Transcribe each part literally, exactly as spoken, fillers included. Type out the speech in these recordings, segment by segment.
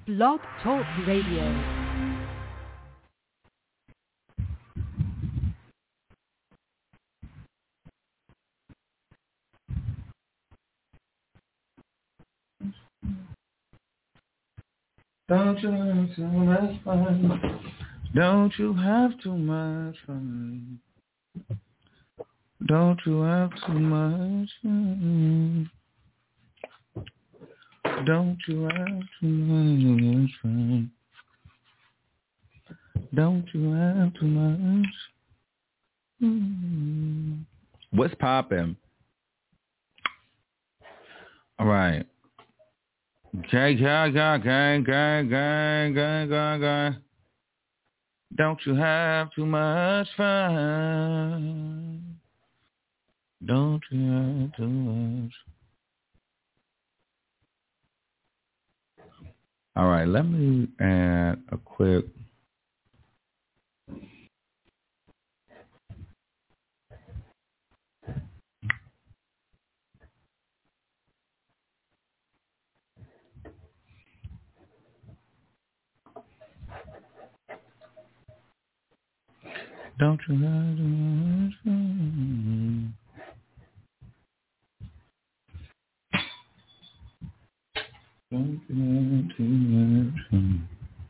Blog Talk Radio. Don't you have too much fun? Don't you have too much fun? Don't you have too much fun? Don't you have too much fun? Don't you have too much? Mm. What's poppin'? All right. Gang, gang, gang, gang, gang, gang, gang, gang, gang. Don't you have too much fun? Don't you have too much? All right, let me add a quick. Don't you have too much fun? Don't you have too much fun?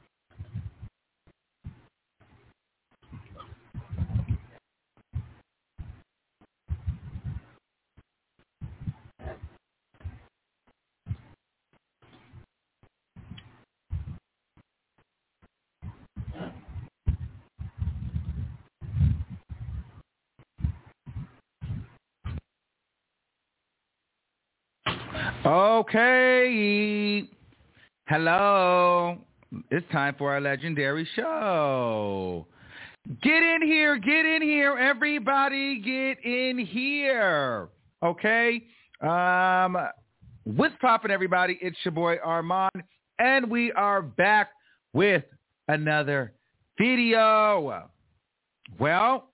Okay. Hello. It's time for our legendary show. Get in here. Get in here. Everybody get in here. Okay. Um, what's poppin', everybody? It's your boy Armand, and we are back with another video. Well,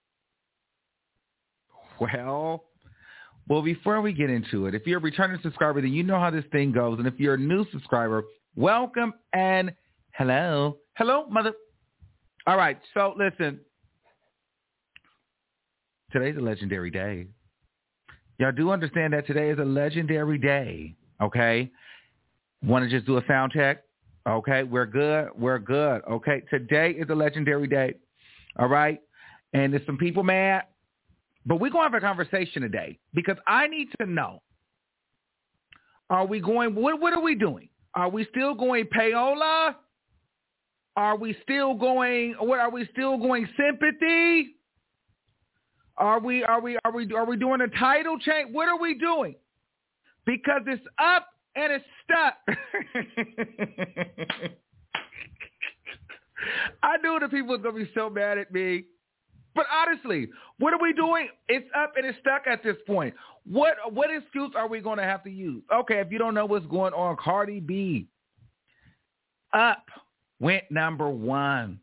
well, well, before we get into it, if you're a returning subscriber, then you know how this thing goes. And if you're a new subscriber, welcome and hello. Hello, mother. All right, so listen. Today's a legendary day. Y'all do understand that today is a legendary day, okay? Want to just do a sound check? Okay, we're good. We're good, okay? Today is a legendary day, all right? And there's some people mad. But we're going to have a conversation today because I need to know, are we going, what, what are we doing? Are we still going payola? Are we still going, what are we still going sympathy? Are we, are we, are we, are we doing a title change? What are we doing? Because it's up and it's stuck. I knew the people were going to be so mad at me. But honestly, what are we doing? It's up and it's stuck at this point. What what excuse are we going to have to use? Okay, if you don't know what's going on, Cardi B Up went number one.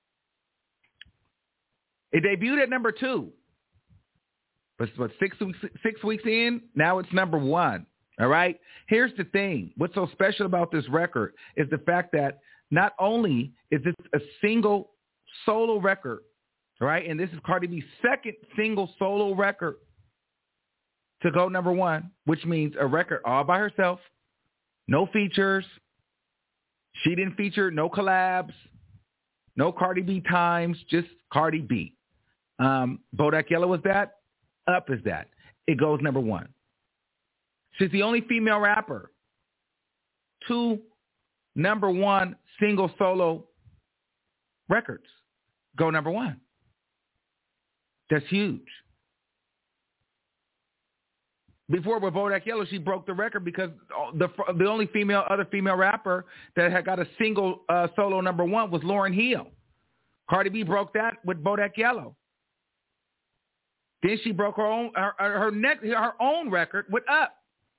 It debuted at number two. But what, six weeks six weeks in, now it's number one. All right. Here's the thing. What's so special about this record is the fact that not only is this a single solo record, right? And this is Cardi B's second single solo record to go number one, which means a record all by herself, no features. She didn't feature, no collabs, no Cardi B times, just Cardi B. Um, Bodak Yellow is that. Up is that. It goes number one. She's the only female rapper to number one single solo records go number one. That's huge. Before with Bodak Yellow, she broke the record because the the only female other female rapper that had got a single uh, solo number one was Lauryn Hill. Cardi B broke that with Bodak Yellow. Then she broke her own her her, next, her own record with Up.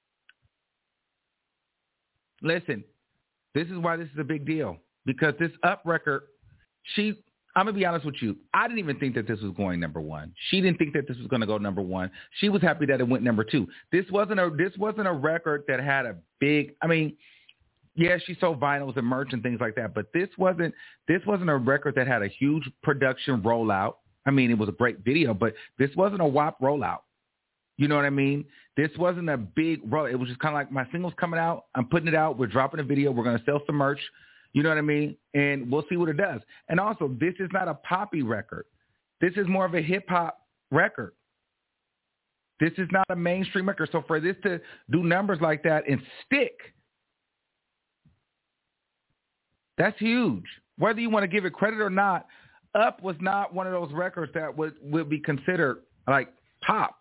Listen, this is why this is a big deal, because this Up record, she. I'm going to be honest with you. I didn't even think that this was going number one. She didn't think that this was going to go number one. She was happy that it went number two. This wasn't a this wasn't a record that had a big, I mean, Yeah, she sold vinyls and merch and things like that, but this wasn't this wasn't a record that had a huge production rollout. I mean, it was a great video, but this wasn't a W A P rollout. You know what I mean? This wasn't a big roll. It was just kind of like my single's coming out. I'm putting it out. We're dropping a video. We're going to sell some merch. You know what I mean? And we'll see what it does. And also, this is not a poppy record. This is more of a hip-hop record. This is not a mainstream record. So for this to do numbers like that and stick, that's huge. Whether you want to give it credit or not, Up was not one of those records that would, would be considered like pop.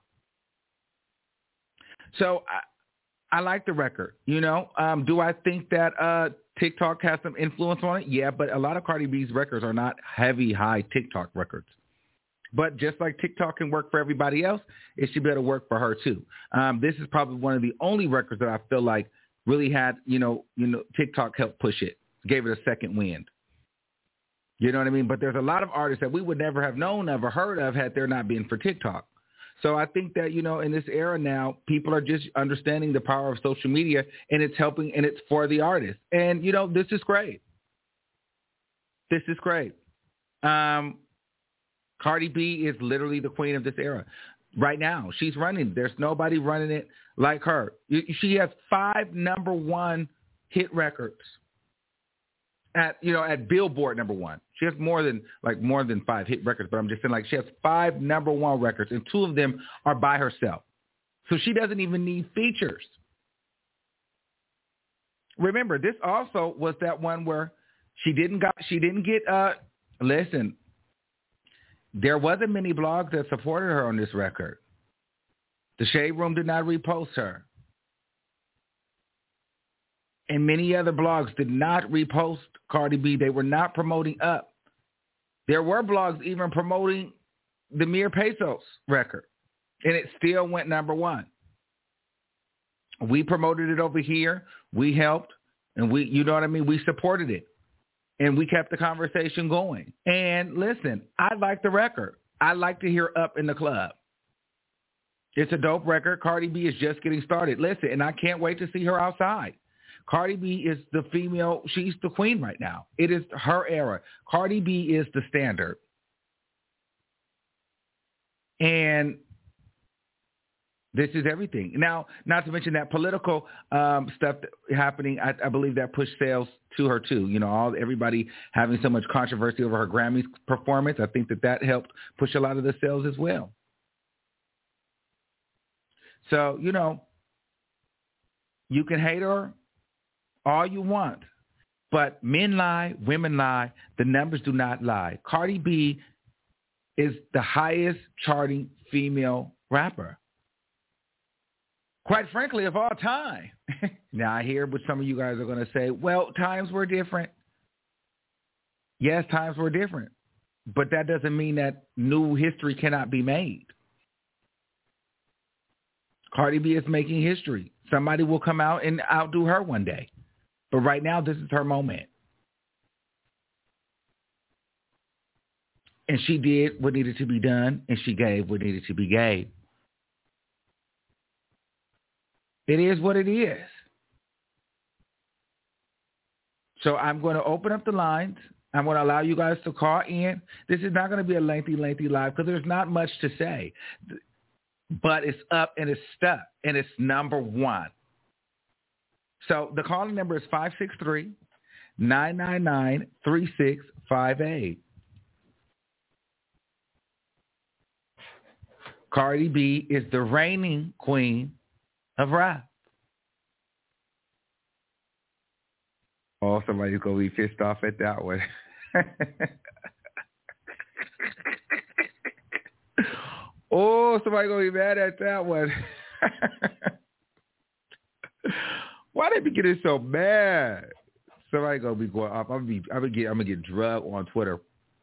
So I, I like the record, you know. Um, do I think that uh, TikTok has some influence on it? Yeah, but a lot of Cardi B's records are not heavy, high TikTok records. But just like TikTok can work for everybody else, it should be able to work for her too. Um, this is probably one of the only records that I feel like really had, you know, you know, TikTok helped push it, gave it a second wind. You know what I mean? But there's a lot of artists that we would never have known of or heard of had there not been for TikTok. So I think that, you know, in this era now, people are just understanding the power of social media, and it's helping, and it's for the artist. And, you know, this is great. This is great. Um, Cardi B is literally the queen of this era right now. She's running. There's nobody running it like her. She has five number one hit records at, you know, at Billboard number one. She has more than like more than five hit records, but I'm just saying like she has five number one records, and two of them are by herself. So she doesn't even need features. Remember, this also was that one where she didn't got she didn't get uh listen. There wasn't many blogs that supported her on this record. The Shade Room did not repost her. And many other blogs did not repost Cardi B. They were not promoting Up. There were blogs even promoting the Mir Pesos record, and it still went number one. We promoted it over here. We helped, and we, you know what I mean? We supported it, and we kept the conversation going. And listen, I like the record. I like to hear Up in the club. It's a dope record. Cardi B is just getting started. Listen, and I can't wait to see her outside. Cardi B is the female. She's the queen right now. It is her era. Cardi B is the standard. And this is everything. Now, not to mention that political um, stuff happening, I, I believe that pushed sales to her too. You know, all everybody having so much controversy over her Grammys performance. I think that that helped push a lot of the sales as well. So, you know, you can hate her all you want, but men lie, women lie. The numbers do not lie. Cardi B is the highest charting female rapper, quite frankly, of all time. Now, I hear what some of you guys are going to say. Well, times were different. Yes, times were different, but that doesn't mean that new history cannot be made. Cardi B is making history. Somebody will come out and outdo her one day. But right now, this is her moment. And she did what needed to be done, and she gave what needed to be gave. It is what it is. So I'm going to open up the lines. I'm going to allow you guys to call in. This is not going to be a lengthy, lengthy live because there's not much to say. But it's up and it's stuck, and it's number one. So the calling number is five six three, nine nine nine, three six five eight. Cardi B is the reigning queen of rap. Oh, somebody's going to be pissed off at that one. Oh, somebody's going to be mad at that one. Why they be getting so mad? Somebody gonna be going off. I'm gonna be. I'm gonna get. I'm gonna get drugged on Twitter.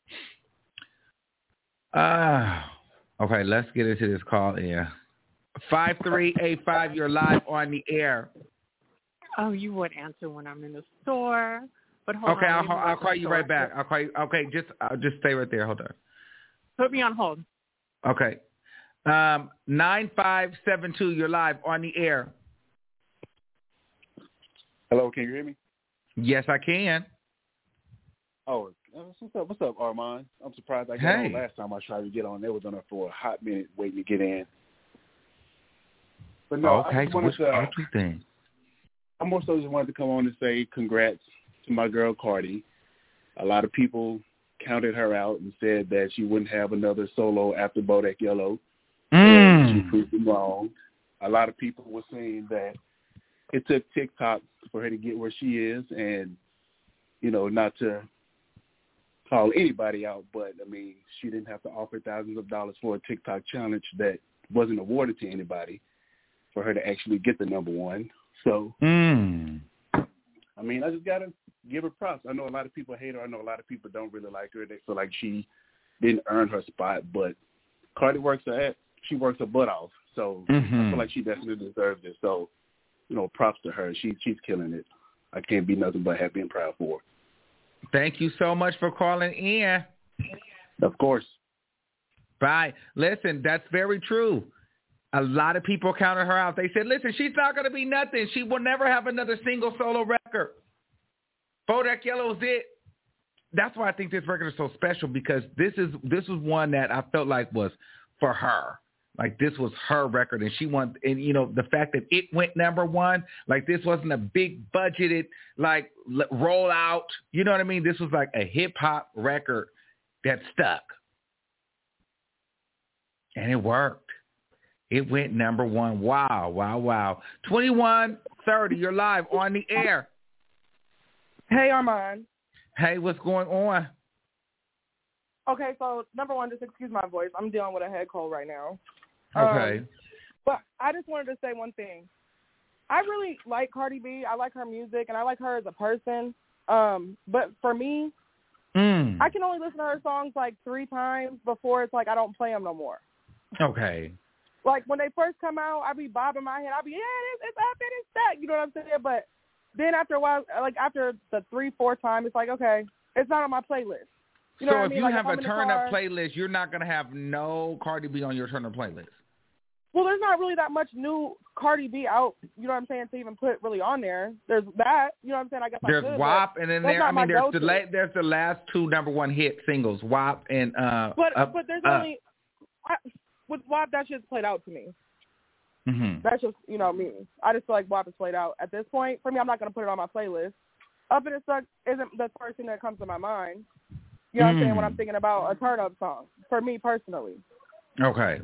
Ah. Uh, okay. Let's get into this call in. Five three eight five. You're live on the air. Oh, you would answer when I'm in the store. But hold okay, on. I'll, I'll call you right back. I'll call you. Okay, just uh, just stay right there. Hold on. Put me on hold. Okay. Um, nine five seven two. You're live on the air. Hello, can you hear me? Yes, I can. Oh, what's up? What's up, Armand? I'm surprised I got Hey. on last time I tried to get on. They was on there for a hot minute waiting to get in. But no, I Okay, just so wanted what's, to, what you think? I more so just wanted to come on and say congrats to my girl Cardi. A lot of people counted her out and said that she wouldn't have another solo after Bodak Yellow. And she Mm. proved them wrong. A lot of people were saying that it took TikTok for her to get where she is, and, you know, not to call anybody out, but, I mean, she didn't have to offer thousands of dollars for a TikTok challenge that wasn't awarded to anybody for her to actually get the number one. So, Mm. I mean, I just got to give her props. I know a lot of people hate her. I know a lot of people don't really like her. They feel like she didn't earn her spot, but Cardi works her at, she works her butt off. So Mm-hmm. I feel like she definitely deserves it. So, you know, props to her. She she's killing it. I can't be nothing but happy and proud for her. Thank you so much for calling in. Of course. Bye. Listen, that's very true. A lot of people counted her out. They said, listen, she's not going to be nothing. She will never have another single solo record. Bodak Yellow's it. That's why I think this record is so special, because this is this was one that I felt like was for her. Like, this was her record, and she won. And, you know, the fact that it went number one, like, this wasn't a big budgeted, like, l- rollout. You know what I mean? This was like a hip-hop record that stuck. And it worked. It went number one. Wow, wow, wow. twenty-one thirty, you're live on the air. Hey, Armand. Hey, what's going on? Okay, so number one, just excuse my voice. I'm dealing with a head cold right now. Okay. Um, but I just wanted to say one thing. I really like Cardi B. I like her music, and I like her as a person. Um, but for me, Mm. I can only listen to her songs like three times before it's like I don't play them no more. Okay. Like, when they first come out, I be bobbing my head. I be, yeah, it's, it's up and it's that. You know what I'm saying? But then after a while, like after the three, four time, it's like, okay, it's not on my playlist. You know so what I if mean? you Like, have if I'm a in the turn-up car- playlist, you're not going to have no Cardi B on your turn-up playlist. Well, there's not really that much new Cardi B out, you know what I'm saying, to even put really on there. There's that, you know what I'm saying? I guess There's I could, W A P, but and then that's there, I not my mean, there's the, go-to. la- there's the last two number one hit singles, W A P and uh. But uh, but there's uh, only I, with W A P, that shit's played out to me. Mm-hmm. That's just, you know, me. I just feel like W A P is played out at this point. For me, I'm not going to put it on my playlist. Up in the Suck isn't the first thing that comes to my mind. You know what I'm saying? When I'm thinking about a turn-up song, for me personally. Okay.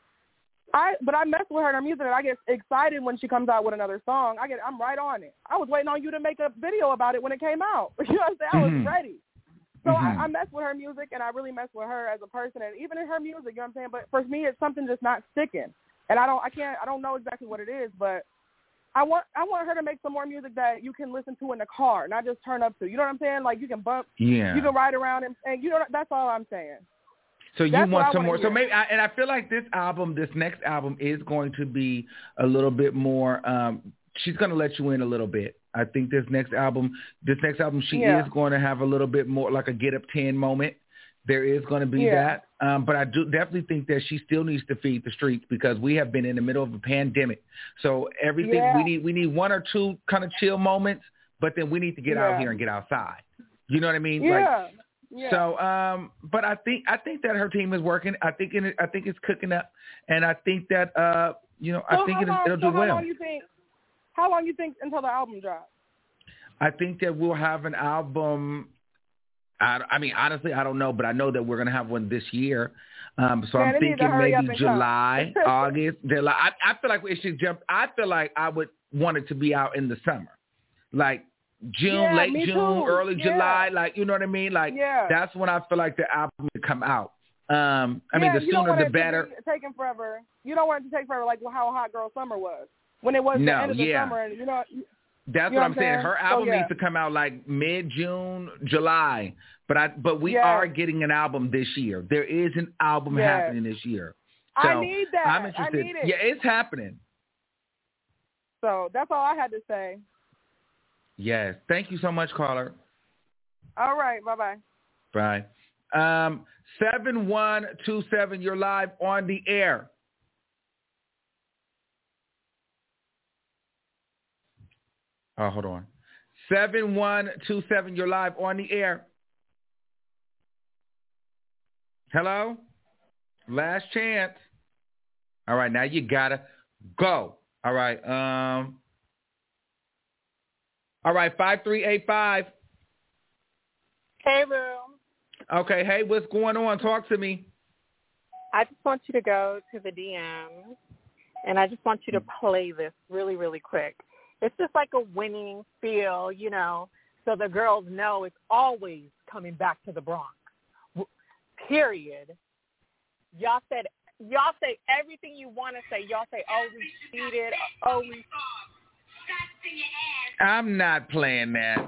I but I mess with her and her music, and I get excited when she comes out with another song. I get I'm right on it. I was waiting on you to make a video about it when it came out. You know what I'm saying? I was Mhm. ready. So Mhm. I, I mess with her music, and I really mess with her as a person, and even in her music, you know what I'm saying? But for me, it's something just not sticking, and I don't I can't I don't know exactly what it is, but I want I want her to make some more music that you can listen to in the car, not just turn up to. You know what I'm saying? Like, you can bump, Yeah. you can ride around, and, and you know that's all I'm saying. So you That's what want I some wanna more. So hear. maybe, I, and I feel like this album, this next album, is going to be a little bit more. Um, she's going to let you in a little bit. I think this next album, this next album, she Yeah. is going to have a little bit more like a get up ten moment. There is going to be Yeah. that, um, but I do definitely think that she still needs to feed the streets, because we have been in the middle of a pandemic. So everything Yeah. we need, we need one or two kind of chill moments, but then we need to get out Yeah. here and get outside. You know what I mean? Yeah. Like, yeah. So, um, but I think I think that her team is working. I think it, I think it's cooking up, and I think that uh, you know, So I think how it, long, it'll so do how well. long you think? How long you think until the album drops? I think that we'll have an album. I, I mean, honestly, I don't know, but I know that we're gonna have one this year. Um, so Man, I'm they need to thinking hurry up maybe and July, come. August. July. I, I feel like it should jump. I feel like I would want it to be out in the summer, like June, Yeah, late me June, too. early Yeah. July. Like, you know what I mean? Like, Yeah. that's when I feel like the album would come out. Um, I mean, Yeah, the you don't sooner want the it better. to be taking forever. You don't want it to take forever, like how Hot Girl Summer was when it was No, the end of the yeah. summer, and you know. That's You what know I'm what I'm saying. saying? Her So, album yeah. needs to come out like mid-June, July. But I, but we Yes. are getting an album this year. There is an album Yes. happening this year. So I need that. I'm I interested. need it. Yeah, it's happening. So that's all I had to say. Yes. Thank you so much, caller. All right. Bye bye. Bye. Um, seven one two seven, you're live on the air. Oh, hold on. seven one two seven, you're live on the air. Hello? Last chance. All right, now you gotta go. All right. Um. All right, five three eight five. Hey, Boo. Okay, hey, what's going on? Talk to me. I just want you to go to the D Ms, and I just want you to play this really, really quick. It's just like a winning feel, you know, so the girls know it's always coming back to the Bronx. Period. Y'all said y'all say everything you want to say. Y'all say, oh, we cheated. Oh, we. I'm not playing that.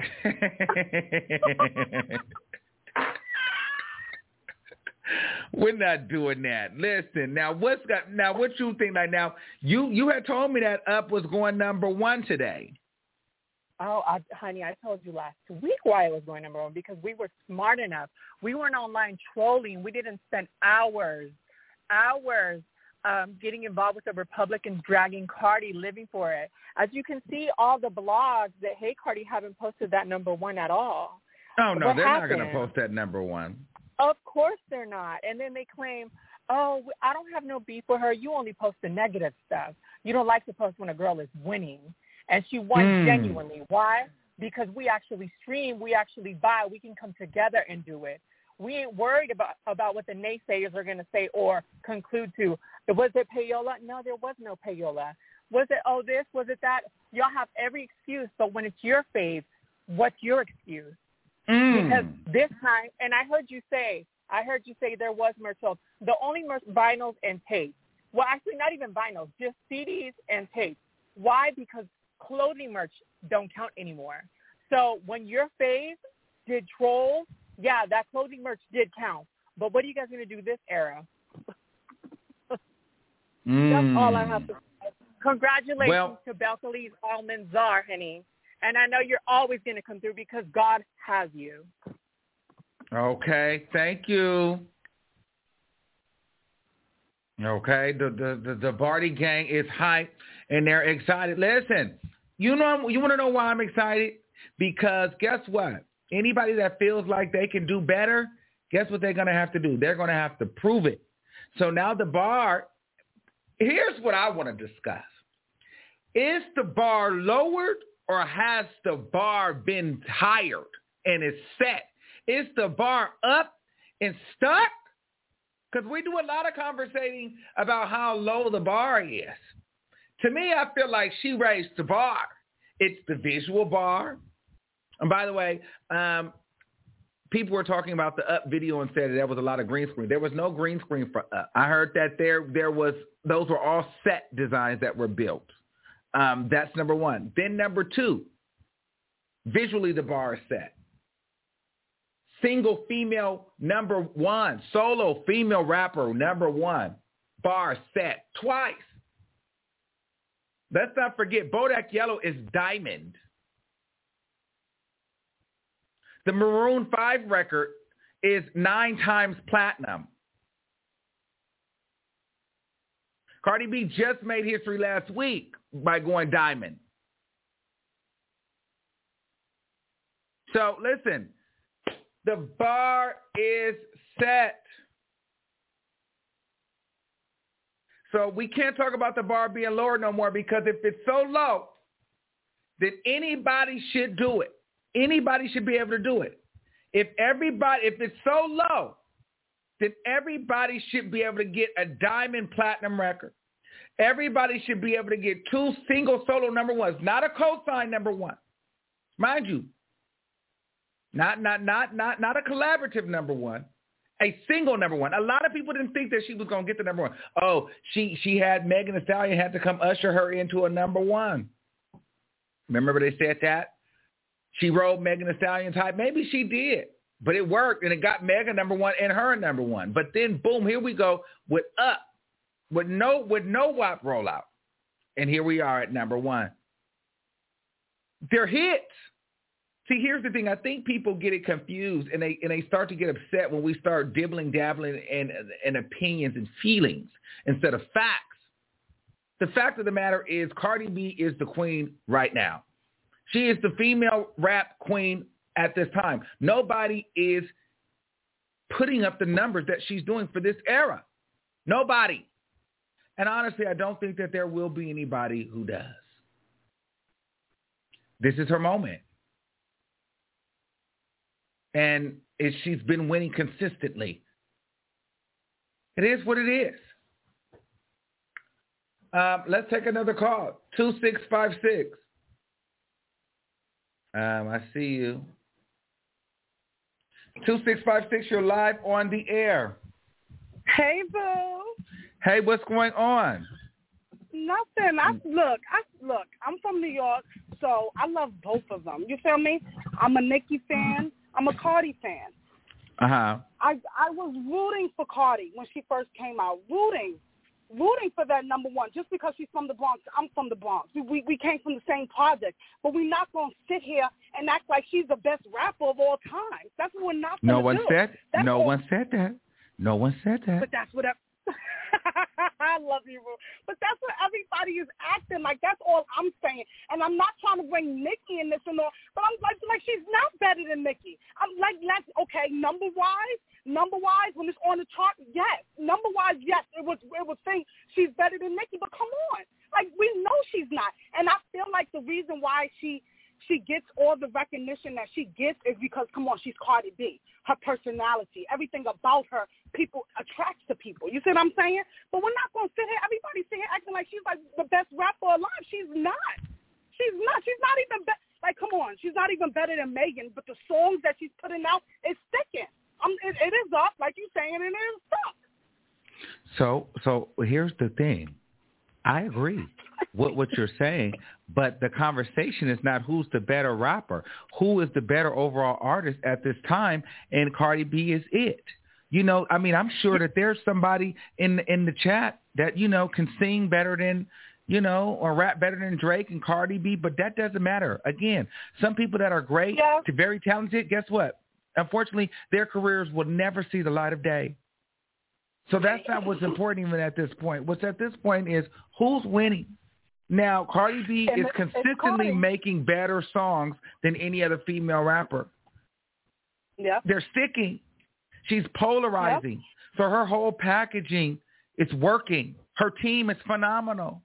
We're not doing that. Listen, now what's got now what you think like now you you had told me that Up was going number one today. Oh, I, honey, I told you last week why it was going number one, because we were smart enough. We weren't online trolling. We didn't spend hours, hours um, getting involved with the Republicans, dragging Cardi, living for it. As you can see, all the blogs that Hey Cardi haven't posted that number one at all. Oh, no, what they're happened? not going to post that number one. Of course they're not. And then they claim, oh, I don't have no beef with her. You only post the negative stuff. You don't like to post when a girl is winning. And she won mm. genuinely. Why? Because we actually stream, we actually buy, we can come together and do it. We ain't worried about, about what the naysayers are going to say or conclude to. Was it payola? No, there was no payola. Was it, oh, this? Was it that? Y'all have every excuse, but when it's your fave, what's your excuse? Mm. Because this time, and I heard you say, I heard you say there was merch sold. The only merch, vinyls and tapes. Well, actually, not even vinyls, just C Ds and tapes. Why? Because clothing merch don't count anymore. So when your fave did trolls, yeah, that clothing merch did count. But what are you guys going to do this era? mm. That's all I have to say. Congratulations well, to Belcalis Almond Czar, honey. And I know you're always going to come through because God has you. Okay, thank you. Okay, the the the, the Barty gang is hyped and they're excited. Listen, you know you want to know why I'm excited? Because guess what? Anybody that feels like they can do better, guess what they're going to have to do? They're going to have to prove it. So now the bar, here's what I want to discuss. Is the bar lowered or has the bar been higher and is set? Is the bar up and stuck? Because we do a lot of conversating about how low the bar is. To me, I feel like she raised the bar. It's the visual bar. And by the way, um, people were talking about the Up video and said that there was a lot of green screen. There was no green screen for Up. I heard that there there was those were all set designs that were built. Um, that's number one. Then number two, visually the bar is set. Single female number one, solo female rapper number one, bar set twice. Let's not forget, Bodak Yellow is diamond. The Maroon five record is nine times platinum. Cardi B just made history last week by going diamond. So listen, the bar is set. So we can't talk about the bar being lower no more, because if it's so low, then anybody should do it. Anybody should be able to do it. If everybody, if it's so low, then everybody should be able to get a diamond platinum record. Everybody should be able to get two single solo number ones, not a co-sign number one. Mind you, not not not not not a collaborative number one, a single number one. A lot of people didn't think that she was going to get the number one. Oh, she she had Megan Thee Stallion had to come usher her into a number one. Remember they said that? She rode Megan Thee Stallion's hype. Maybe she did, but it worked, and it got Megan number one and her number one. But then, boom, here we go with Up, with no with no W A P rollout, and here we are at number one. They're hits. See, here's the thing. I think people get it confused, and they and they start to get upset when we start dibbling, dabbling in, in opinions and feelings instead of facts. The fact of the matter is Cardi B is the queen right now. She is the female rap queen at this time. Nobody is putting up the numbers that she's doing for this era. Nobody. And honestly, I don't think that there will be anybody who does. This is her moment. And it, she's been winning consistently. It is what it is. Um, let's take another call. two six five six. Um, I see you. two six five six, you're live on the air. Hey, boo. Hey, what's going on? Nothing. I look. I look. I'm from New York, so I love both of them. You feel me? I'm a Nicki fan. I'm a Cardi fan. Uh huh. I I was rooting for Cardi when she first came out. Rooting, rooting for that number one, just because she's from the Bronx. I'm from the Bronx. We we, we came from the same project, but we're not gonna sit here and act like she's the best rapper of all time. That's what we're not gonna do. No one do. said. That's no all, one said that. No one said that. But that's what. I, I love you, bro. But that's what everybody is acting like. That's all I'm saying. And I'm not trying to bring Nicki in this and all, but I'm like, like she's not better than Nicki. I'm like, let's, okay, number wise, number wise, when it's on the chart, yes. Number wise, yes, it was, it was saying she's better than Nicki, but come on. Like, we know she's not. And I feel like the reason why she, she gets all the recognition that she gets is because, come on, she's Cardi B. Her personality, everything about her, people attracts to people. You see what I'm saying? But we're not going to sit here, everybody sit here acting like she's like the best rapper alive. She's not. She's not. She's not even, be- like, come on. She's not even better than Megan, but the songs that she's putting out is sticking. Um, it, it is up, like you're saying, and it is stuck. So, so here's the thing. I agree with what you're saying, but the conversation is not who's the better rapper, who is the better overall artist at this time, and Cardi B is it. You know, I mean, I'm sure that there's somebody in in the chat that, you know, can sing better than, you know, or rap better than Drake and Cardi B, but that doesn't matter. Again, some people that are great, yeah. to very talented, guess what? Unfortunately, their careers will never see the light of day. So that's not what's important even at this point. What's at this point is who's winning. Now, Cardi B and is consistently making better songs than any other female rapper. Yeah. They're sticking. She's polarizing. Yep. So her whole packaging, it's working. Her team is phenomenal.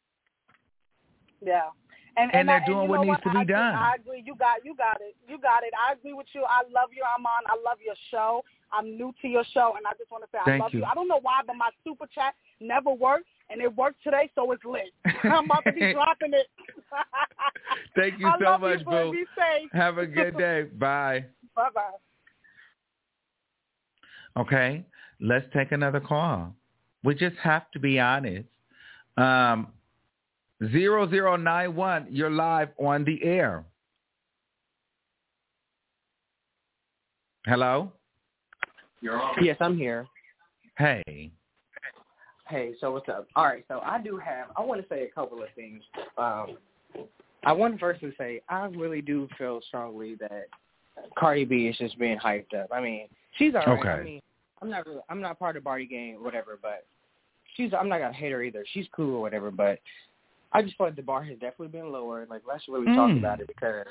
Yeah. And, and, and they're I, doing and what needs what? to I be agree, done. I agree. You got, you got it. You got it. I agree with you. I love you, Armand. I love your show. I'm new to your show, and I just want to say I Thank love you. you. I don't know why, but my super chat never worked, and it worked today, so it's lit. I'm about to be dropping it. Thank you I so love much, you, boo. Be safe. Have a good day. Bye. Bye-bye. Okay, let's take another call. We just have to be honest. Um, zero zero nine one, you're live on the air. Hello? Yes, I'm here. Hey. Hey, so what's up? All right, so I do have, I want to say a couple of things. Um, I want to firstly say I really do feel strongly that Cardi B is just being hyped up. I mean, she's all right. Okay. I mean, I'm not really, I'm not part of the Barty gang, whatever, but she's, I'm not going to hate her either. She's cool or whatever, but I just feel like the bar has definitely been lowered. Like, let's really mm. talk about it, because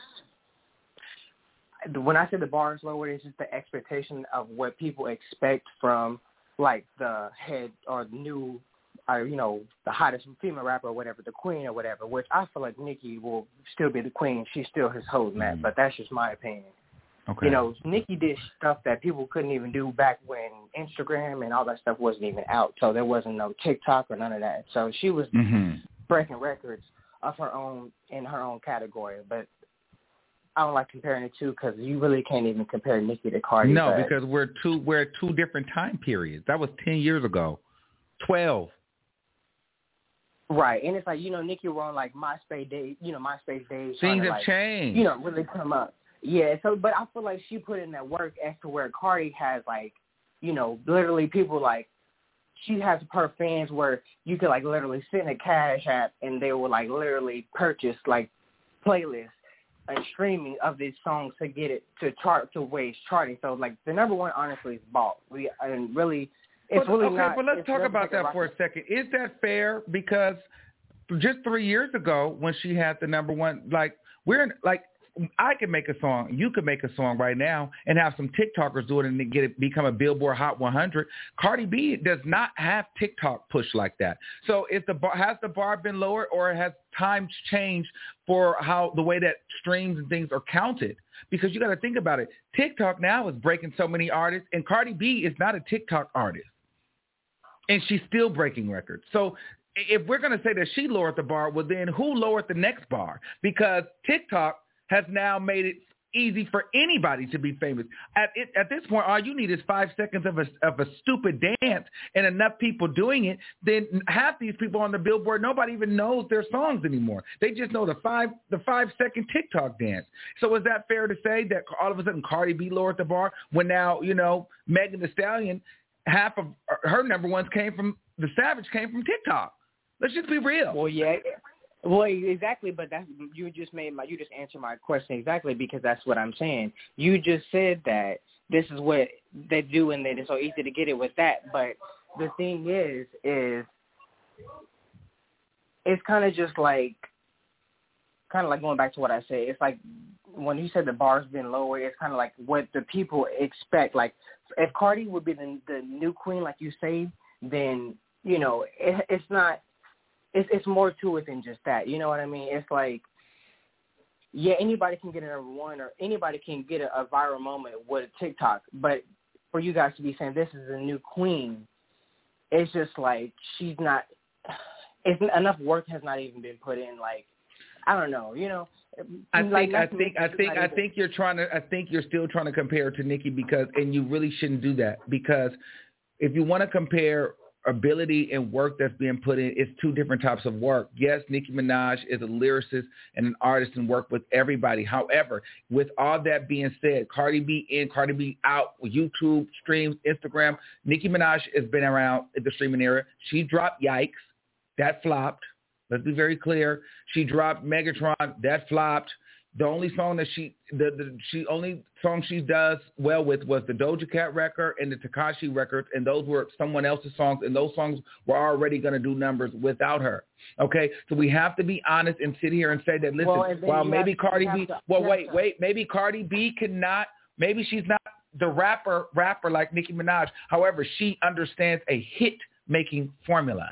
when I say the bar is lowered, it's just the expectation of what people expect from, like, the head or the new, or, you know, the hottest female rapper or whatever, the queen or whatever, which I feel like Nicki will still be the queen. She's still his host, man, mm. but that's just my opinion. Okay. You know, Nicki did stuff that people couldn't even do back when Instagram and all that stuff wasn't even out. So there wasn't no TikTok or none of that. So she was mm-hmm. breaking records of her own in her own category. But I don't like comparing the two, because you really can't even compare Nicki to Cardi. No, but, because we're two we're at two different time periods. That was ten years ago, twelve. Right, and it's like, you know, Nicki were on like MySpace days, you know, MySpace days. Things have like, changed. You know, really come up. Yeah, so, but I feel like she put in that work as to where Cardi has, like, you know, literally people, like, she has her fans where you could, like, literally send a Cash App and they will, like, literally purchase, like, playlists and streaming of these songs to get it to chart to where it's charting. So, like, the number one, honestly, is Balt. We, and really, it's but, really okay, not. but let's talk about that for a second. Is that fair? Because just three years ago when she had the number one, like, We're in, like, I could make a song, you could make a song right now and have some TikTokers do it and then get it become a Billboard Hot one hundred. Cardi B does not have TikTok push like that. So if the bar, has the bar been lowered, or has times changed for how the way that streams and things are counted? Because you got to think about it. TikTok now is breaking so many artists, and Cardi B is not a TikTok artist, and she's still breaking records. So if we're going to say that she lowered the bar, well, then who lowered the next bar? Because TikTok has now made it easy for anybody to be famous. At it, at this point, all you need is five seconds of a of a stupid dance and enough people doing it. Then half these people on the Billboard, nobody even knows their songs anymore. They just know the five the five second TikTok dance. So is that fair to say that all of a sudden Cardi B lowered the bar when now, you know, Megan Thee Stallion, half of her number ones came from the Savage came from TikTok? Let's just be real. Well, yeah. Well, exactly, but that's you just made my you just answered my question exactly, because that's what I'm saying. You just said that this is what they do and that it's so easy to get it with that. But the thing is, is it's kind of just like, kind of like going back to what I said. It's like when you said the bar's been lower, it's kind of like what the people expect. Like if Cardi would be the, the new queen, like you say, then you know it, it's not. It's it's more to it than just that. You know what I mean? It's like, yeah, anybody can get a number one, or anybody can get a, a viral moment with a TikTok. But for you guys to be saying this is a new queen, it's just like she's not. It's enough work has not even been put in. Like, I don't know. You know. I like, think I think I think I think you're trying to. I think you're still trying to compare to Nicki because, and you really shouldn't do that, because if you want to compare ability and work that's being put in, it's two different types of work. Yes, Nicki Minaj is a lyricist and an artist and work with everybody. However, with all that being said, Cardi B in, Cardi B out, YouTube, streams, Instagram. Nicki Minaj has been around in the streaming era. She dropped Yikes. That flopped. Let's be very clear. She dropped Megatron. That flopped. The only song that she, the, the she only song she does well with was the Doja Cat record and the Tekashi records, and those were someone else's songs, and those songs were already going to do numbers without her. Okay, so we have to be honest and sit here and say that. Listen, well, while maybe have, Cardi B, to, well, wait, to. wait, maybe Cardi B cannot, maybe she's not the rapper rapper like Nicki Minaj. However, she understands a hit making formula.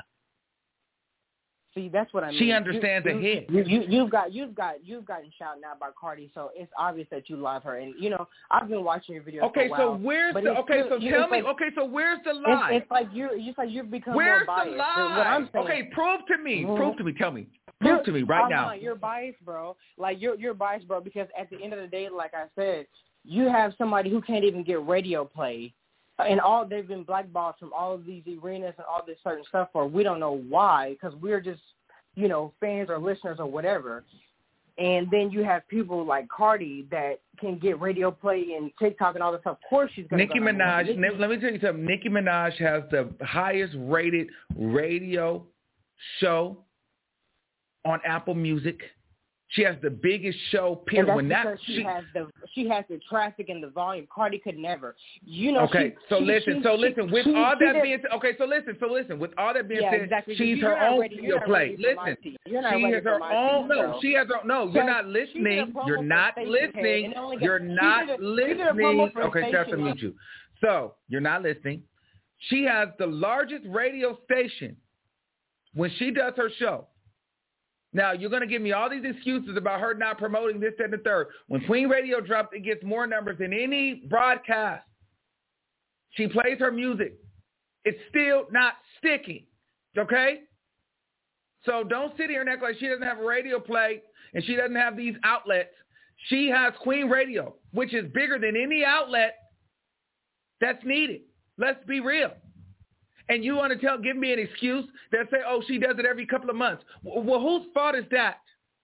See, that's what I mean. She understands you, a hit. You, you, you've got, you've got, you've gotten shouted out by Cardi, so it's obvious that you love her. And you know, I've been watching your videos. Okay, for a so while, where's the? Okay, still, so you, tell me. like, okay, so where's the lie? It's, it's like you, it's like you've become where's more biased. the lie? What I'm saying, okay, prove to me. Mm-hmm. Prove to me. Tell me. Prove you're, to me right I'm now. Not, you're biased, bro. Like you're, you're biased, bro. Because at the end of the day, like I said, you have somebody who can't even get radio play. And all they've been blackballed from all of these arenas and all this certain stuff for we don't know why, because we're just, you know, fans or listeners or whatever. And then you have people like Cardi that can get radio play and TikTok and all this stuff. Of course she's going to Nicki go Minaj, Nicki. let me tell you something. Nicki Minaj has the highest rated radio show on Apple Music. She has the biggest show, period. And that's when because that, she, she has the she has the traffic and the volume. Cardi could never. You know. Okay, she, so she, listen, she, so she, listen. With she, all she that did, being said, okay, so listen, so listen. With all that being yeah, said, exactly. she's you're her own ready, radio play. Listen, you're not she ready has for her my own. tea, No, bro. she has her. No, you're not listening. You're not listening. You're not listening. Okay, Chef, to mute you. So you're not listening. She has the largest radio station when she does her show. Now, you're going to give me all these excuses about her not promoting this, that, and the third. When Queen Radio drops, it gets more numbers than any broadcast. She plays her music. It's still not sticking, okay? So don't sit here and act like she doesn't have a radio play and she doesn't have these outlets. She has Queen Radio, which is bigger than any outlet that's needed. Let's be real. And you want to tell, give me an excuse that say, oh, she does it every couple of months. Well, whose fault is that?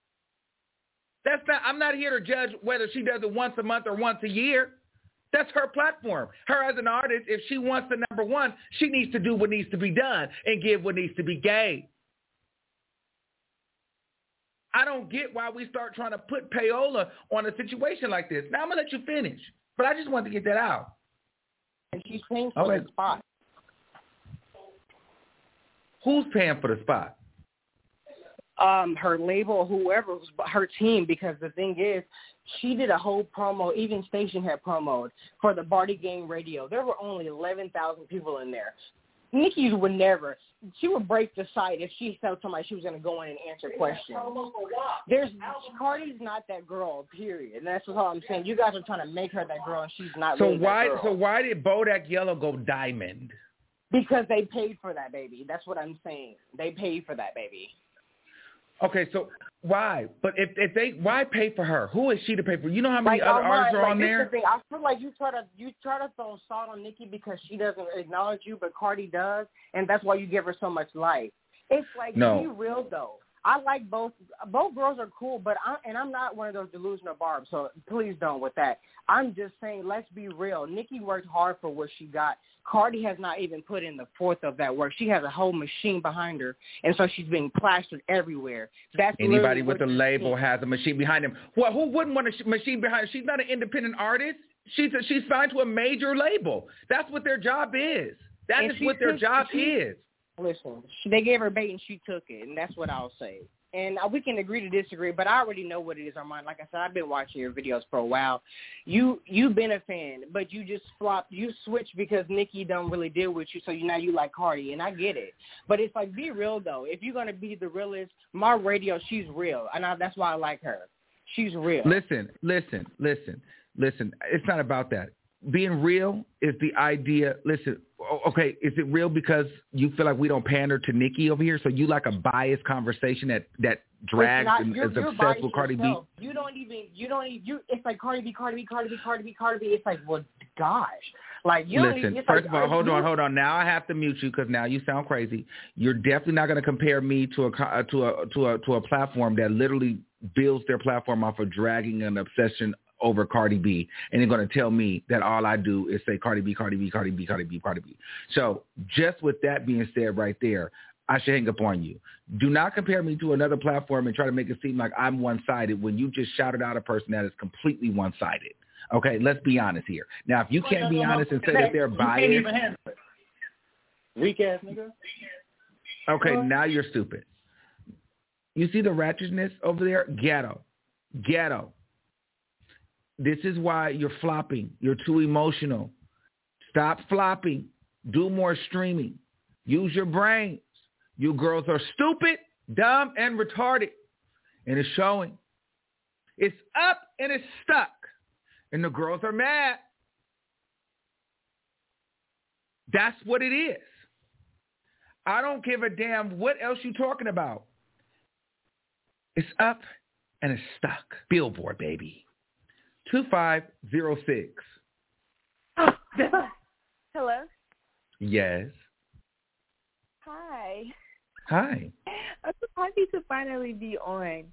That's not, I'm not here to judge whether she does it once a month or once a year. That's her platform. Her as an artist, if she wants the number one, she needs to do what needs to be done and give what needs to be gave. I don't get why we start trying to put payola on a situation like this. Now, I'm going to let you finish, but I just wanted to get that out. And she's paying for okay. the spot. Who's paying for the spot? um, her label, whoever, her team, because the thing is, she did a whole promo, even Station had promoed, for the Barty Gang Radio. There were only eleven thousand people in there. Nikki would never, she would break the site if she told somebody she was going to go in and answer questions. There's, Cardi's not that girl, period. And that's what I'm saying. You guys are trying to make her that girl, and she's not so really why, that girl. So why did Bodak Yellow go diamond? Because they paid for that baby. That's what I'm saying. They paid for that baby. Okay, so why? But if if they why pay for her? Who is she to pay for? You know how many like, other Armand, artists are like, on this there? The thing. I feel like you try to you try to throw salt on Nikki because she doesn't acknowledge you, but Cardi does, and that's why you give her so much life. It's like, no. Be real though. I like both. Both girls are cool, but I, and I'm not one of those delusional barbs, so please don't with that. I'm just saying, let's be real. Nikki worked hard for what she got. Cardi has not even put in the fourth of that work. She has a whole machine behind her, and so she's being plastered everywhere. That's Anybody with a a label has a machine behind them. Well, who wouldn't want a machine behind her? She's not an independent artist. She's a, she's signed to a major label. That's what their job is. That is what their job she, is. Listen, she, they gave her bait and she took it, and that's what I'll say. And we can agree to disagree, but I already know what it is, Armand. Like I said, I've been watching your videos for a while. You, you've been a fan, but you just flopped. You switched because Nikki don't really deal with you, so you, now you like Cardi, and I get it. But it's like, be real, though. If you're going to be the realest, my radio, she's real, and I, that's why I like her. She's real. Listen, listen, listen, listen. It's not about that. Being real is the idea. Listen, okay, is it real because you feel like we don't pander to Nikki over here? So you like a biased conversation that, that drags not, and you're, is you're obsessed with Cardi B? You don't even, you don't even, you, it's like Cardi B, Cardi B, Cardi B, Cardi B, Cardi B. It's like, well, gosh. Like, you Listen, don't even, first like, of all, hold you, on, hold on. Now I have to mute you because now you sound crazy. You're definitely not going to compare me to a, to a, to a, to a platform that literally builds their platform off of dragging an obsession over Cardi B, and they're going to tell me that all I do is say Cardi B, Cardi B, Cardi B, Cardi B, Cardi B. So just with that being said right there, I should hang up on you. Do not compare me to another platform and try to make it seem like I'm one-sided when you just shouted out a person that is completely one-sided. Okay, let's be honest here. Now, if you can't be honest and say that they're biased. You can't even handle it. Weak ass nigga. Okay, now you're stupid. You see the ratchetness over there? Ghetto. Ghetto. This is why you're flopping. You're too emotional. Stop flopping. Do more streaming. Use your brains. You girls are stupid, dumb, and retarded. And it's showing. It's up and it's stuck. And the girls are mad. That's what it is. I don't give a damn what else you're talking about. It's up and it's stuck. Billboard, baby. two five zero six. Hello? Yes. Hi. Hi. I'm so happy to finally be on.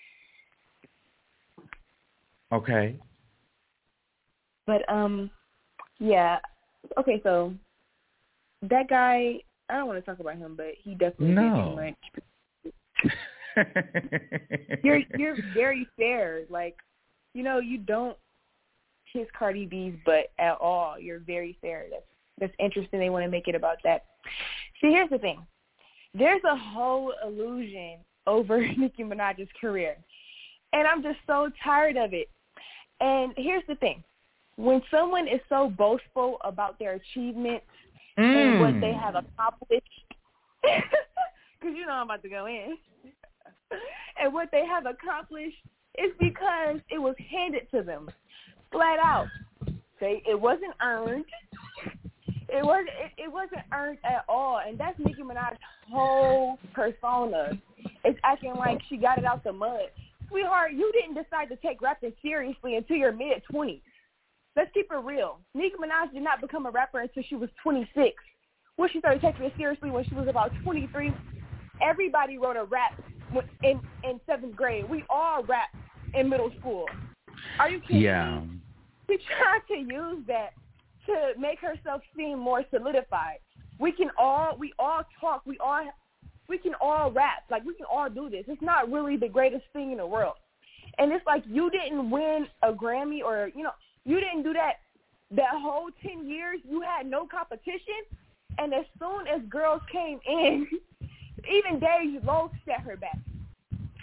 Okay. But, um, yeah. Okay, so that guy, I don't want to talk about him, but he definitely no. did too much. you're, you're very fair. Like, you know, you don't kiss Cardi B's butt at all. You're very fair. That's that's interesting. They want to make it about that. See, here's the thing. There's a whole illusion over Nicki Minaj's career, and I'm just so tired of it. And here's the thing. When someone is so boastful about their achievements mm. and what they have accomplished, because you know I'm about to go in, and what they have accomplished, it's because it was handed to them, flat out. They, it wasn't earned. It wasn't. It, it wasn't earned at all, and that's Nicki Minaj's whole persona. It's acting like she got it out the mud. Sweetheart, you didn't decide to take rapping seriously until your mid twenties. Let's keep it real. Nicki Minaj did not become a rapper until she was twenty-six. When she started taking it seriously when she was about twenty-three. Everybody wrote a rap in in seventh grade. We all rapped in middle school. Are you kidding yeah. me? She tried to use that to make herself seem more solidified. We can all, we all talk, we all, we can all rap. Like, we can all do this. It's not really the greatest thing in the world. And it's like you didn't win a Grammy or, you know, you didn't do that that whole ten years. You had no competition. And as soon as girls came in, even Dave Lowe set her back.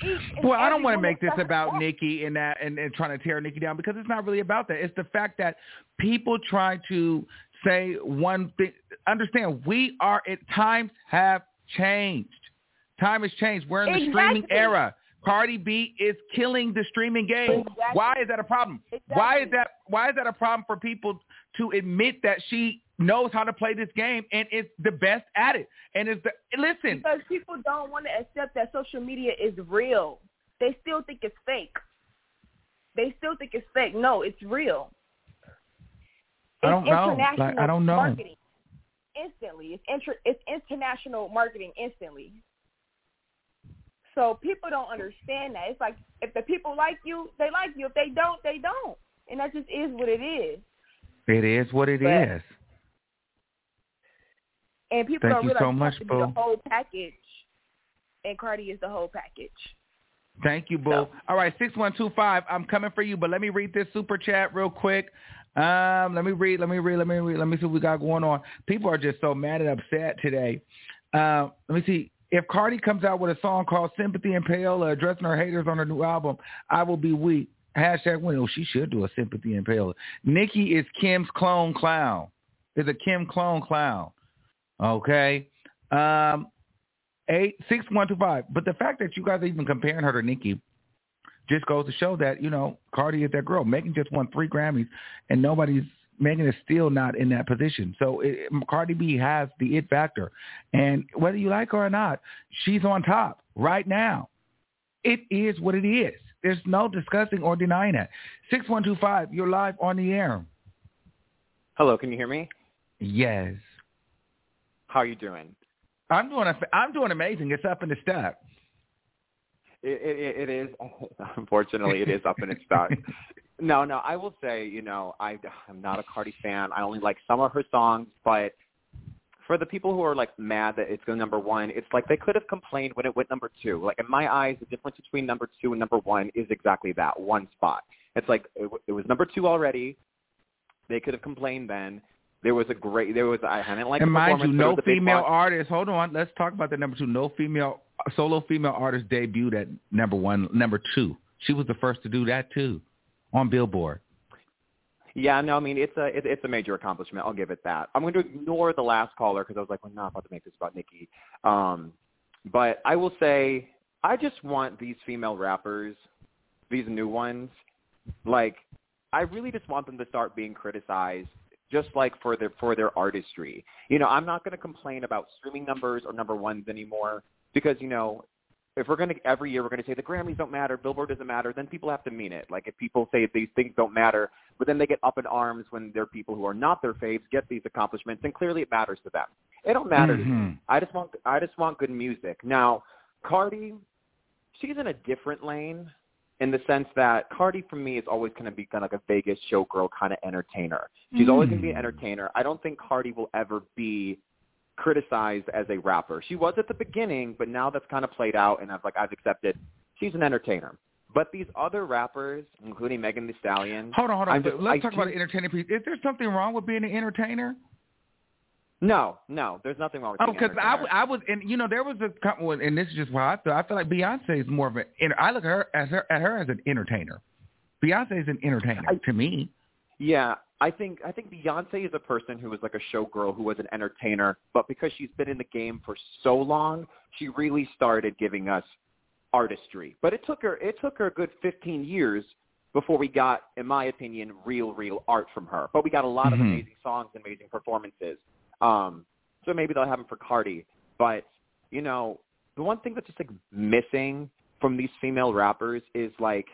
each. Well, I don't want to make this about Nicki and that and, and trying to tear Nicki down because it's not really about that. It's the fact that people try to say one thing. Understand, we are at times have changed. Time has changed. We're in the exactly. streaming era. Cardi B is killing the streaming game. Exactly. Why is that a problem? Exactly. Why is that why is that a problem for people to admit that she knows how to play this game and is the best at it? And is the listen. Because people don't want to accept that social media is real. They still think it's fake. They still think it's fake. No, it's real. It's I don't know. international Like, I don't know. marketing instantly. It's inter- it's international marketing instantly. So people don't understand that. It's like if the people like you, they like you. If they don't, they don't. And that just is what it is. It is what it but, is. And people Thank don't you realize so you much, have to Boo. be the whole package. And Cardi is the whole package. Thank you, Boo. So. All right, six one two five. I'm coming for you, but let me read this super chat real quick. Um, let me read, let me read, let me read, let me see what we got going on. People are just so mad and upset today. Uh, let me see. If Cardi comes out with a song called Sympathy and Payola addressing her haters on her new album, I will be weak. Hashtag winning. Oh, she should do a Sympathy and Payola. Nicki is Kim's clone clown. Is a Kim clone clown. Okay. Um, eight six one two five. But the fact that you guys are even comparing her to Nicki just goes to show that, you know, Cardi is that girl. Megan just won three Grammys, and nobody's Megan is still not in that position. So it, Cardi B has the it factor. And whether you like her or not, she's on top right now. It is what it is. There's no discussing or denying that. six one two five, you're live on the air. Hello, can you hear me? Yes. How are you doing? I'm doing a, I'm doing amazing. It's up in the stock. It, it, it is. Unfortunately, it is up in its stock. No, no, I will say, you know, I, I'm not a Cardi fan. I only like some of her songs, but for the people who are, like, mad that it's going number one, it's like they could have complained when it went number two. Like, in my eyes, the difference between number two and number one is exactly that, one spot. It's like it, it was number two already. They could have complained then. There was a great, there was, I hadn't liked and the mind performance. you, no female one. artist, hold on, let's talk about the number two. No female, solo female artist debuted at number one, number two. She was the first to do that, too, on Billboard. Yeah, no, I mean, it's a it, it's a major accomplishment. I'll give it that. I'm going to ignore the last caller because I was like, well, not about to make this about Nicki. Um, but I will say, I just want these female rappers, these new ones, like, I really just want them to start being criticized just like for their for their artistry. You know, I'm not going to complain about streaming numbers or number ones anymore because, you know, if we're going to, every year we're going to say the Grammys don't matter, Billboard doesn't matter, then people have to mean it. Like if people say these things don't matter, but then they get up in arms when they're people who are not their faves get these accomplishments, then clearly it matters to them. It don't matter mm-hmm. to me. I just want, I just want good music. Now, Cardi, she's in a different lane in the sense that Cardi for me is always going to be kind of like a Vegas showgirl kind of entertainer. She's mm. always going to be an entertainer. I don't think Cardi will ever be criticized as a rapper. She was at the beginning, but now that's kind of played out, and I've like I've accepted she's an entertainer. But these other rappers, including Megan Thee Stallion, hold on, hold on. Just, Let's I talk do, about the entertainer piece. Is there something wrong with being an entertainer? No, no, there's nothing wrong with oh, being an entertainer. Oh, because I, I was, and you know, there was a couple, and this is just why I feel. I feel like Beyonce is more of an. I look at her as her at her as an entertainer. Beyonce is an entertainer I, to me. Yeah. I think I think Beyonce is a person who was like a showgirl who was an entertainer, but because she's been in the game for so long, she really started giving us artistry. But it took her it took her a good fifteen years before we got, in my opinion, real, real art from her. But we got a lot mm-hmm. of amazing songs, amazing performances. Um, so maybe they'll have them for Cardi. But, you know, the one thing that's just like missing from these female rappers is like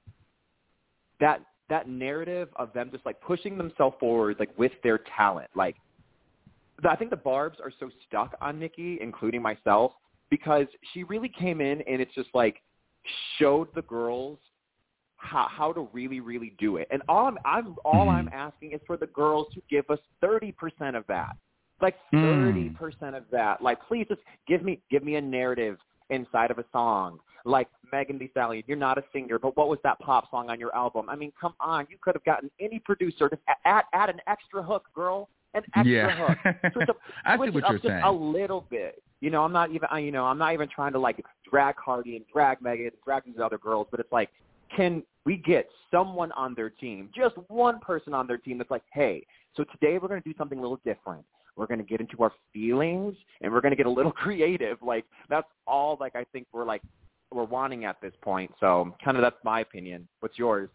that that narrative of them just like pushing themselves forward like with their talent. Like I think the Barbs are so stuck on Nicki, including myself, because she really came in and it's just like showed the girls how how to really, really do it. And all I'm, I'm all I'm asking is for the girls to give us thirty percent of that. Like thirty percent of that. Like please just give me give me a narrative inside of a song. Like Megan Thee Stallion, you're not a singer, but what was that pop song on your album? I mean, come on, you could have gotten any producer to add add an extra hook, girl, an extra yeah. hook. Switch up, I switch see what it up you're just saying. a little bit. You know, I'm not even, you know, I'm not even trying to like drag Cardi and drag Megan, and drag these other girls, but it's like, can we get someone on their team, just one person on their team that's like, hey, so today we're going to do something a little different. We're going to get into our feelings and we're going to get a little creative. Like that's all like I think we're like we're wanting at this point. So kind of that's my opinion. What's yours?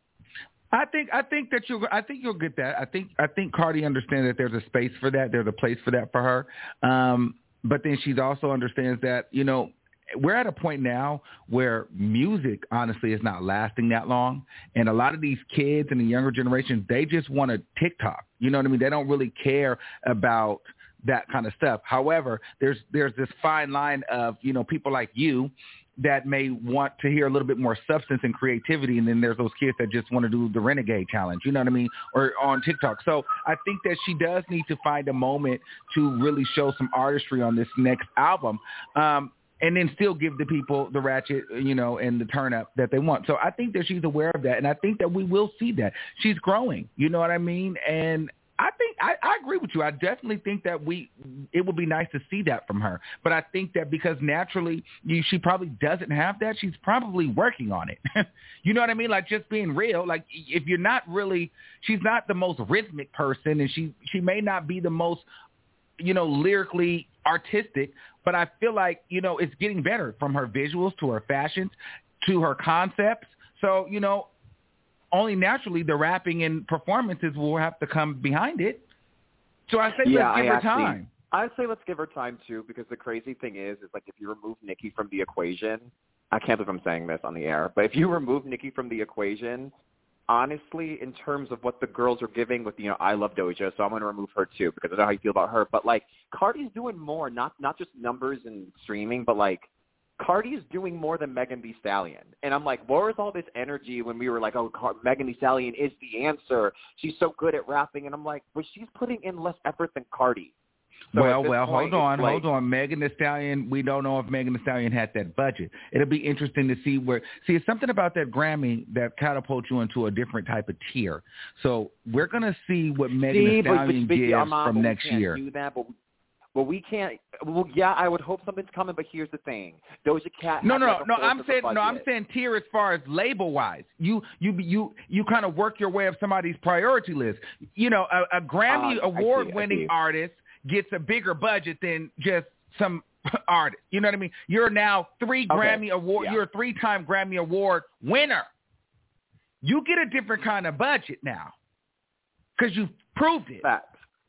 I think I think that you I think you'll get that. I think I think Cardi understands that there's a space for that. There's a place for that for her. Um, but then she also understands that, you know, we're at a point now where music, honestly, is not lasting that long. And a lot of these kids and the younger generation, they just want a TikTok. You know what I mean? They don't really care about that kind of stuff. However, there's there's this fine line of, you know, people like you that may want to hear a little bit more substance and creativity. And then there's those kids that just want to do the Renegade Challenge, you know what I mean? Or on TikTok. So I think that she does need to find a moment to really show some artistry on this next album. Um, and then still give the people the ratchet, you know, and the turn up that they want. So I think that she's aware of that, and I think that we will see that. She's growing, you know what I mean? And I think I, I agree with you. I definitely think that we it would be nice to see that from her. But I think that because naturally you, she probably doesn't have that, she's probably working on it. You know what I mean? Like just being real. Like if you're not really, she's not the most rhythmic person, and she she may not be the most, you know, lyrically artistic, but I feel like, you know, it's getting better from her visuals to her fashions to her concepts. So, you know, only naturally the rapping and performances will have to come behind it. So I say yeah, let's give I her actually, time. I'd say let's give her time too, because the crazy thing is, is like if you remove Nicki from the equation, I can't believe I'm saying this on the air, but if you remove Nicki from the equation, honestly, in terms of what the girls are giving with, you know, I love Doja, so I'm going to remove her too because I know how you feel about her. But, like, Cardi's doing more, not not just numbers and streaming, but, like, Cardi is doing more than Megan Thee Stallion. And I'm like, where was all this energy when we were like, oh, Car- Megan Thee Stallion is the answer. She's so good at rapping. And I'm like, well, she's putting in less effort than Cardi. So well, well, point, hold on, like, hold on. Megan Thee Stallion, we don't know if Megan Thee Stallion had that budget. It'll be interesting to see where – see, it's something about that Grammy that catapults you into a different type of tier. So we're going to see what Megan Thee Stallion but, but, gives Armand, from next we can't year. Do that, but, well, we can't – well, yeah, I would hope something's coming, but here's the thing. Doja Cat No, has no, like no. a I'm saying budget. no. I'm saying tier as far as label wise. You you you you kind of work your way up somebody's priority list. You know, a, a Grammy uh, award winning artist gets a bigger budget than just some artist. You know what I mean? You're now three okay. Grammy award. Yeah. You're a three time Grammy award winner. You get a different kind of budget now because you've proved it. Facts.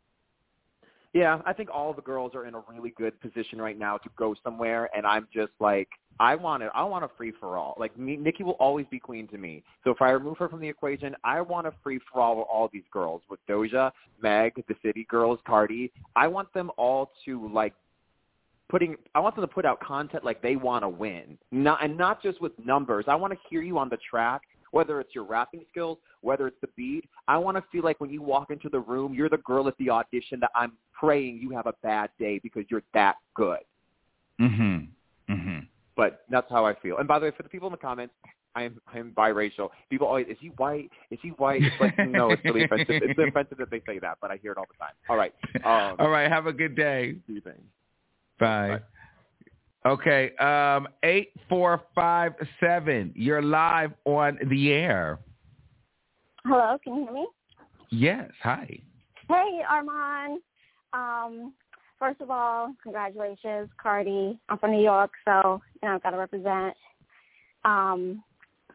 Yeah, I think all the girls are in a really good position right now to go somewhere, and I'm just like, I want it. I want a free for all. Like me, Nicki will always be queen to me. So if I remove her from the equation, I want a free for all with all these girls, with Doja, Meg, the City Girls, Cardi. I want them all to like putting. I want them to put out content like they want to win, not and not just with numbers. I want to hear you on the track. Whether it's your rapping skills, whether it's the beat, I want to feel like when you walk into the room, you're the girl at the audition that I'm praying you have a bad day because you're that good. Mm-hmm. Mm-hmm. But that's how I feel. And by the way, for the people in the comments, I'm I'm biracial. People always, is he white? Is he white? It's like, no, it's really offensive. It's offensive that they say that, but I hear it all the time. All right. Um, all right. Have a good day. Do you think? Bye. Bye. Okay, um, eight four five seven. You're live on the air. Hello, can you hear me? Yes. Hi. Hey, Armand. Um, first of all, congratulations, Cardi. I'm from New York, so you know I've got to represent. Um,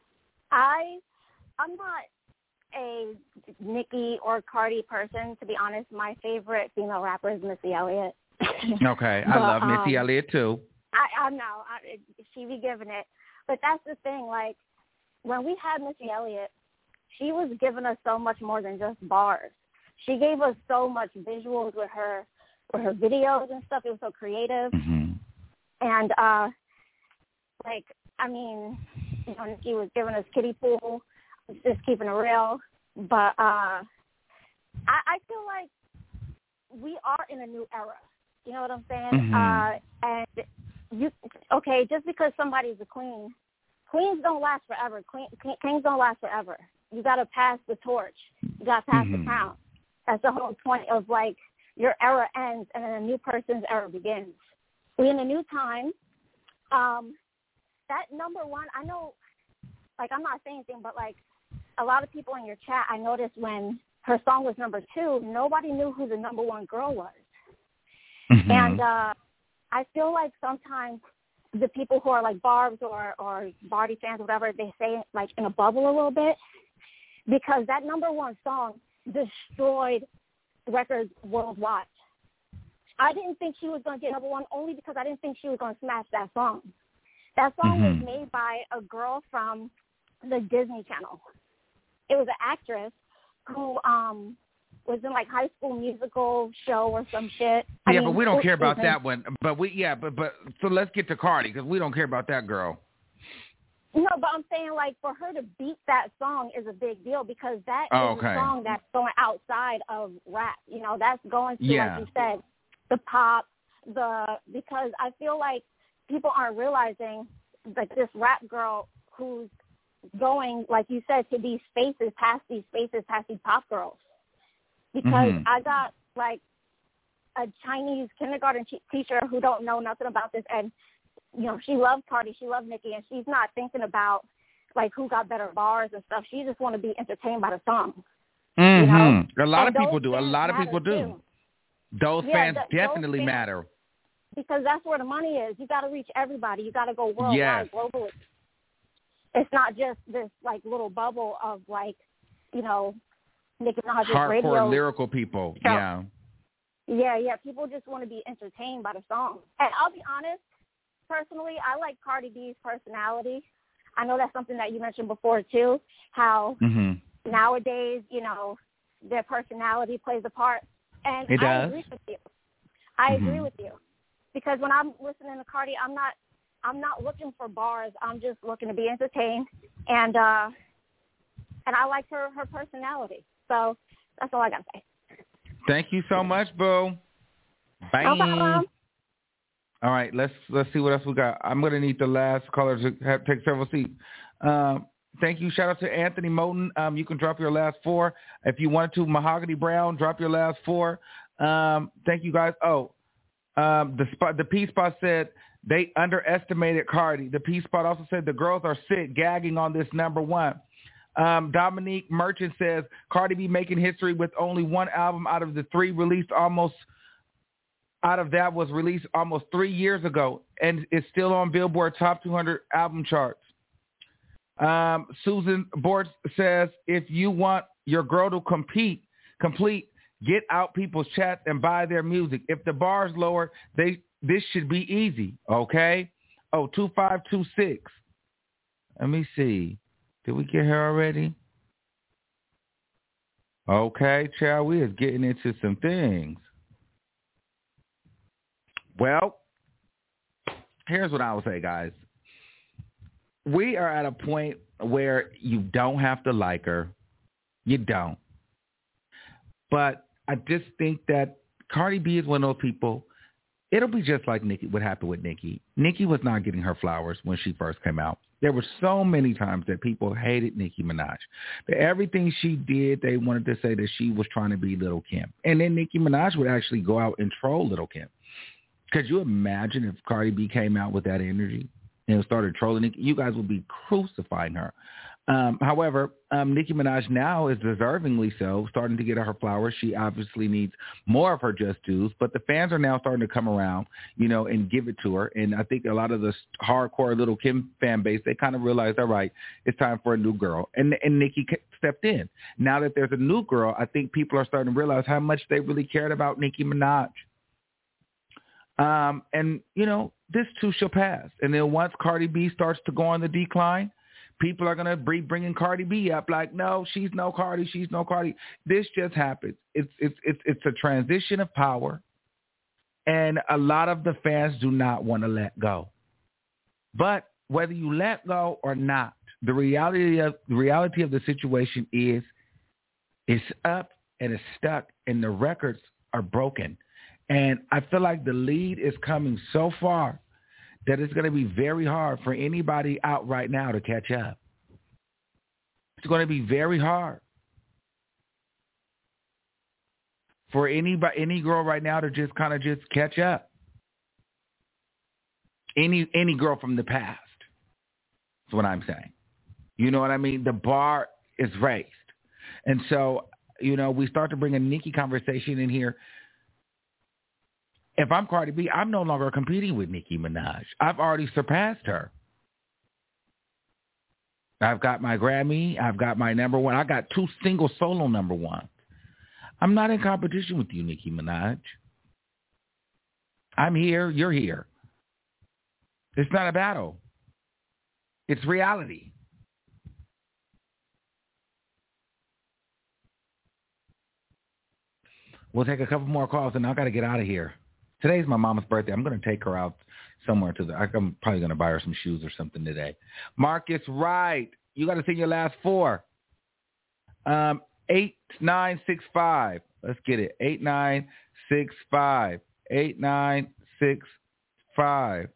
I, I'm not a Nicki or Cardi person, to be honest. My favorite female rapper is Missy Elliott. Okay, I but, love Missy um, Elliott too. I, I know I, she be giving it, but that's the thing. Like when we had Missy Elliott, she was giving us so much more than just bars. She gave us so much visuals with her, with her videos and stuff. It was so creative, mm-hmm. and uh, like I mean, you know, Nicki was giving us kiddie pool, just keeping it real. But uh, I, I feel like we are in a new era. You know what I'm saying? Mm-hmm. Uh, and you okay? Just because somebody's a queen, queens don't last forever. Queen, kings don't last forever. You got to pass the torch. You got to pass mm-hmm. the crown. That's the whole point of like your era ends and then a new person's era begins. we in a new time. Um, that number one, I know, like, I'm not saying anything, but, like, a lot of people in your chat, I noticed when her song was number two, nobody knew who the number one girl was. Mm-hmm. And uh, I feel like sometimes the people who are like Barb's or, or Barty fans, whatever, they say like in a bubble a little bit, because that number one song destroyed records worldwide. I didn't think she was going to get number one only because I didn't think she was going to smash that song. That song mm-hmm. was made by a girl from the Disney Channel. It was an actress who um, was in like High School Musical show or some shit. I yeah, mean, but we don't care about it, that one. But we, yeah, but but so let's get to Cardi because we don't care about that girl. No, but I'm saying like for her to beat that song is a big deal because that oh, is okay. a song that's going outside of rap. You know, that's going to, yeah. like you said, the pop, the because I feel like people aren't realizing like this rap girl who's going, like you said, to these spaces, past these spaces, past these pop girls. Because mm-hmm. I got, like, a Chinese kindergarten t- teacher who don't know nothing about this, and, you know, she loves Cardi, she loves Nicki, and she's not thinking about, like, who got better bars and stuff. She just want to be entertained by the song. Mm-hmm. You know? A lot and of people do. A lot of people do. Too. Those yeah, fans th- definitely those fans, matter. Because that's where the money is. You got to reach everybody. You got to go worldwide, yes. globally. It's not just this, like, little bubble of, like, you know, Nicki Minaj's hardcore radio lyrical people. show. Yeah. Yeah, yeah. People just want to be entertained by the song. And I'll be honest, personally, I like Cardi B's personality. I know that's something that you mentioned before, too, how mm-hmm. nowadays, you know, their personality plays a part. And it I does. agree with you. I mm-hmm. agree with you. Because when I'm listening to Cardi, I'm not I'm not looking for bars. I'm just looking to be entertained. And uh, and I like her, her personality. So that's all I got to say. Thank you so much, Boo. Bye. No problem. All right, let's let's see what else we got. I'm going to need the last caller to have, take several seats. Um, thank you. Shout out to Anthony Moten. Um, you can drop your last four. If you wanted to, Mahogany Brown, drop your last four. Um, thank you, guys. Oh, um, the spot, the P-Spot said they underestimated Cardi. The P-Spot also said the girls are sick, gagging on this number one. Um, Dominique Merchant says Cardi B making history with only one album out of the three released almost out of that was released almost three years ago and is still on Billboard Top two hundred album charts. Um, Susan Bortz says if you want your girl to compete, complete, get out people's chats and buy their music. If the bar's lower, they this should be easy. Okay. Oh, two five two six. Let me see. Did we get her already? Okay, child, we is getting into some things. Well, here's what I would say, guys. We are at a point where you don't have to like her. You don't. But I just think that Cardi B is one of those people. It'll be just like Nicki, what happened with Nicki. Nicki was not getting her flowers when she first came out. There were so many times that people hated Nicki Minaj. That everything she did, they wanted to say that she was trying to be Lil' Kim. And then Nicki Minaj would actually go out and troll Lil' Kim. Could you imagine if Cardi B came out with that energy and started trolling Nicki? You guys would be crucifying her. Um, however, um, Nicki Minaj now is deservingly so, starting to get her flowers. She obviously needs more of her just dues, but the fans are now starting to come around, you know, and give it to her. And I think a lot of the hardcore Lil' Kim fan base, they kind of realized, all right, it's time for a new girl. And, and Nicki stepped in. Now that there's a new girl, I think people are starting to realize how much they really cared about Nicki Minaj. Um, and, you know, this too shall pass. And then once Cardi B starts to go on the decline, people are going to be bringing Cardi B up like, no, she's no Cardi, she's no Cardi. This just happens. It's, it's, it's, it's a transition of power, and a lot of the fans do not want to let go. But whether you let go or not, the reality of the reality of the situation is it's up and it's stuck, and the records are broken. And I feel like the lead is coming so far that it's going to be very hard for anybody out right now to catch up. It's going to be very hard for anybody, any girl right now to just kind of just catch up. any any girl from the past. That's what I'm saying. You know what I mean? The bar is raised. And so, you know, we start to bring a Nicki conversation in here. If I'm Cardi B, I'm no longer competing with Nicki Minaj. I've already surpassed her. I've got my Grammy. I've got my number one. I got two single solo number ones. I'm not in competition with you, Nicki Minaj. I'm here. You're here. It's not a battle. It's reality. We'll take a couple more calls, and I got to get out of here. Today's my mama's birthday. I'm going to take her out somewhere to the. I'm probably going to buy her some shoes or something today. Marcus Wright, you got to sing your last four. Um, eight nine six five. Let's get it. Eight nine six five. Eight nine six five.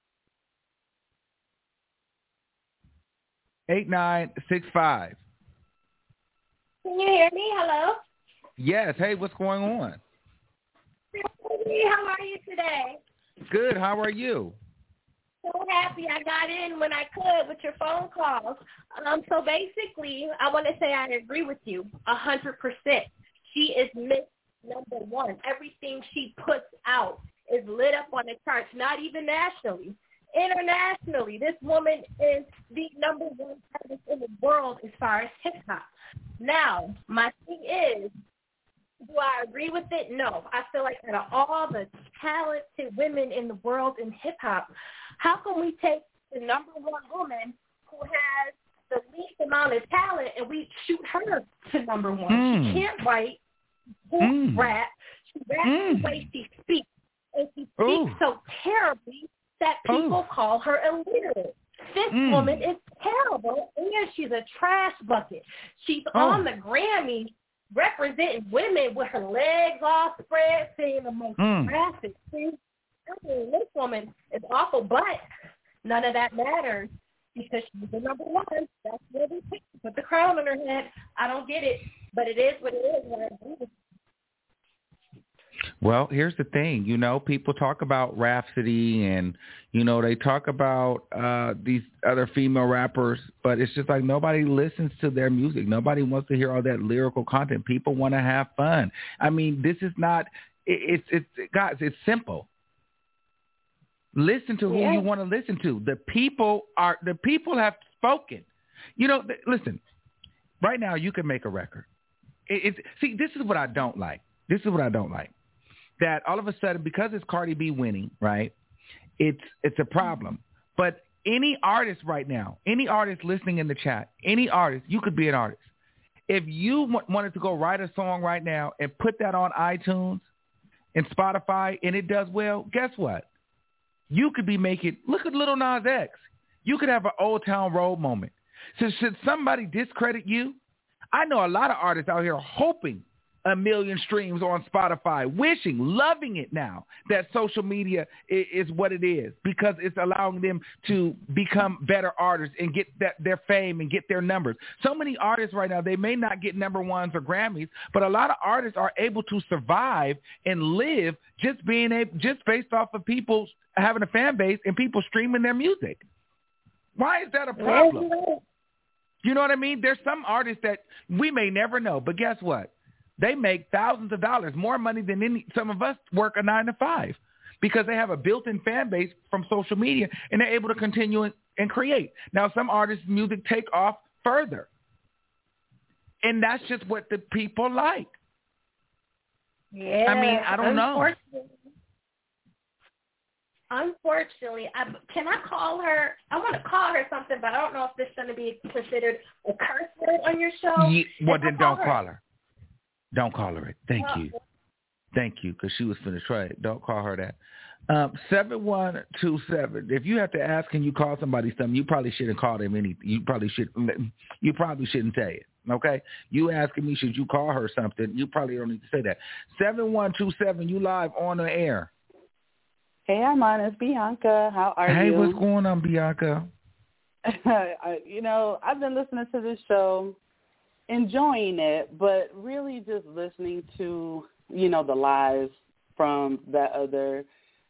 Eight nine six five. Can you hear me? Hello. Yes. Hey, what's going on? Hey, how are you today? Good. How are you? So happy I got in when I could with your phone calls. Um, so basically, I want to say I agree with you a hundred percent. She is Miss Number One. Everything she puts out is lit up on the charts, not even nationally. Internationally, this woman is the number one artist in the world as far as hip-hop. Now, my thing is, do I agree with it? No. I feel like out of all the talented women in the world in hip-hop, how can we take the number one woman who has the least amount of talent and we shoot her to number one? Mm. She can't write, she can't mm. rap. She raps mm. the way she speaks. And she speaks Ooh. so terribly that people oh. call her illiterate. This mm. woman is terrible, and she's a trash bucket. She's oh. on the Grammy representing women with her legs all spread, saying the most mm. graphic things. I mean, this woman is awful, but none of that matters because she's the number one. That's where they put the crown on her head. I don't get it, but it is what it is. And I agree with Well, here's the thing. You know, people talk about Rhapsody and, you know, they talk about uh, these other female rappers, but it's just like nobody listens to their music. Nobody wants to hear all that lyrical content. People want to have fun. I mean, this is not, it, it's, it's, guys, it's simple. Listen to who yeah. you want to listen to. The people are, the people have spoken. You know, th- listen, right now you can make a record. It, it, see, this is what I don't like. This is what I don't like. That all of a sudden, because it's Cardi B winning, right, it's it's a problem. But any artist right now, any artist listening in the chat, any artist, you could be an artist. If you w- wanted to go write a song right now and put that on iTunes and Spotify and it does well, guess what? You could be making, look at Lil Nas X. You could have an Old Town Road moment. So should somebody discredit you? I know a lot of artists out here hoping a million streams on Spotify, wishing, loving it now that social media is, is what it is because it's allowing them to become better artists and get that, their fame and get their numbers. So many artists right now, they may not get number ones or Grammys, but a lot of artists are able to survive and live just being able, just based off of people having a fan base and people streaming their music. Why is that a problem? You know what I mean? There's some artists that we may never know, but guess what? They make thousands of dollars, more money than any, some of us work a nine to five because they have a built-in fan base from social media and they're able to continue and, and create. Now, some artists' music take off further. And that's just what the people like. Yeah. I mean, I don't know. Unfortunately, I, can I call her? I want to call her something, but I don't know if this is going to be considered a curse word on your show. Yeah, well, if then call don't her, call her. Don't call her it. Thank well, you. Thank you, because she was finna try it. Don't call her that. Um, seven one two seven. If you have to ask, can you call somebody something? You probably shouldn't call them anything. You probably should. You probably shouldn't say it. Okay. You asking me, should you call her something? You probably don't need to say that. Seven one two seven. You live on the air. Hey, Armand, it's Bianca. How are hey, you? Hey, what's going on, Bianca? I, you know, I've been listening to this show, enjoying it, but really just listening to, you know, the lies from that other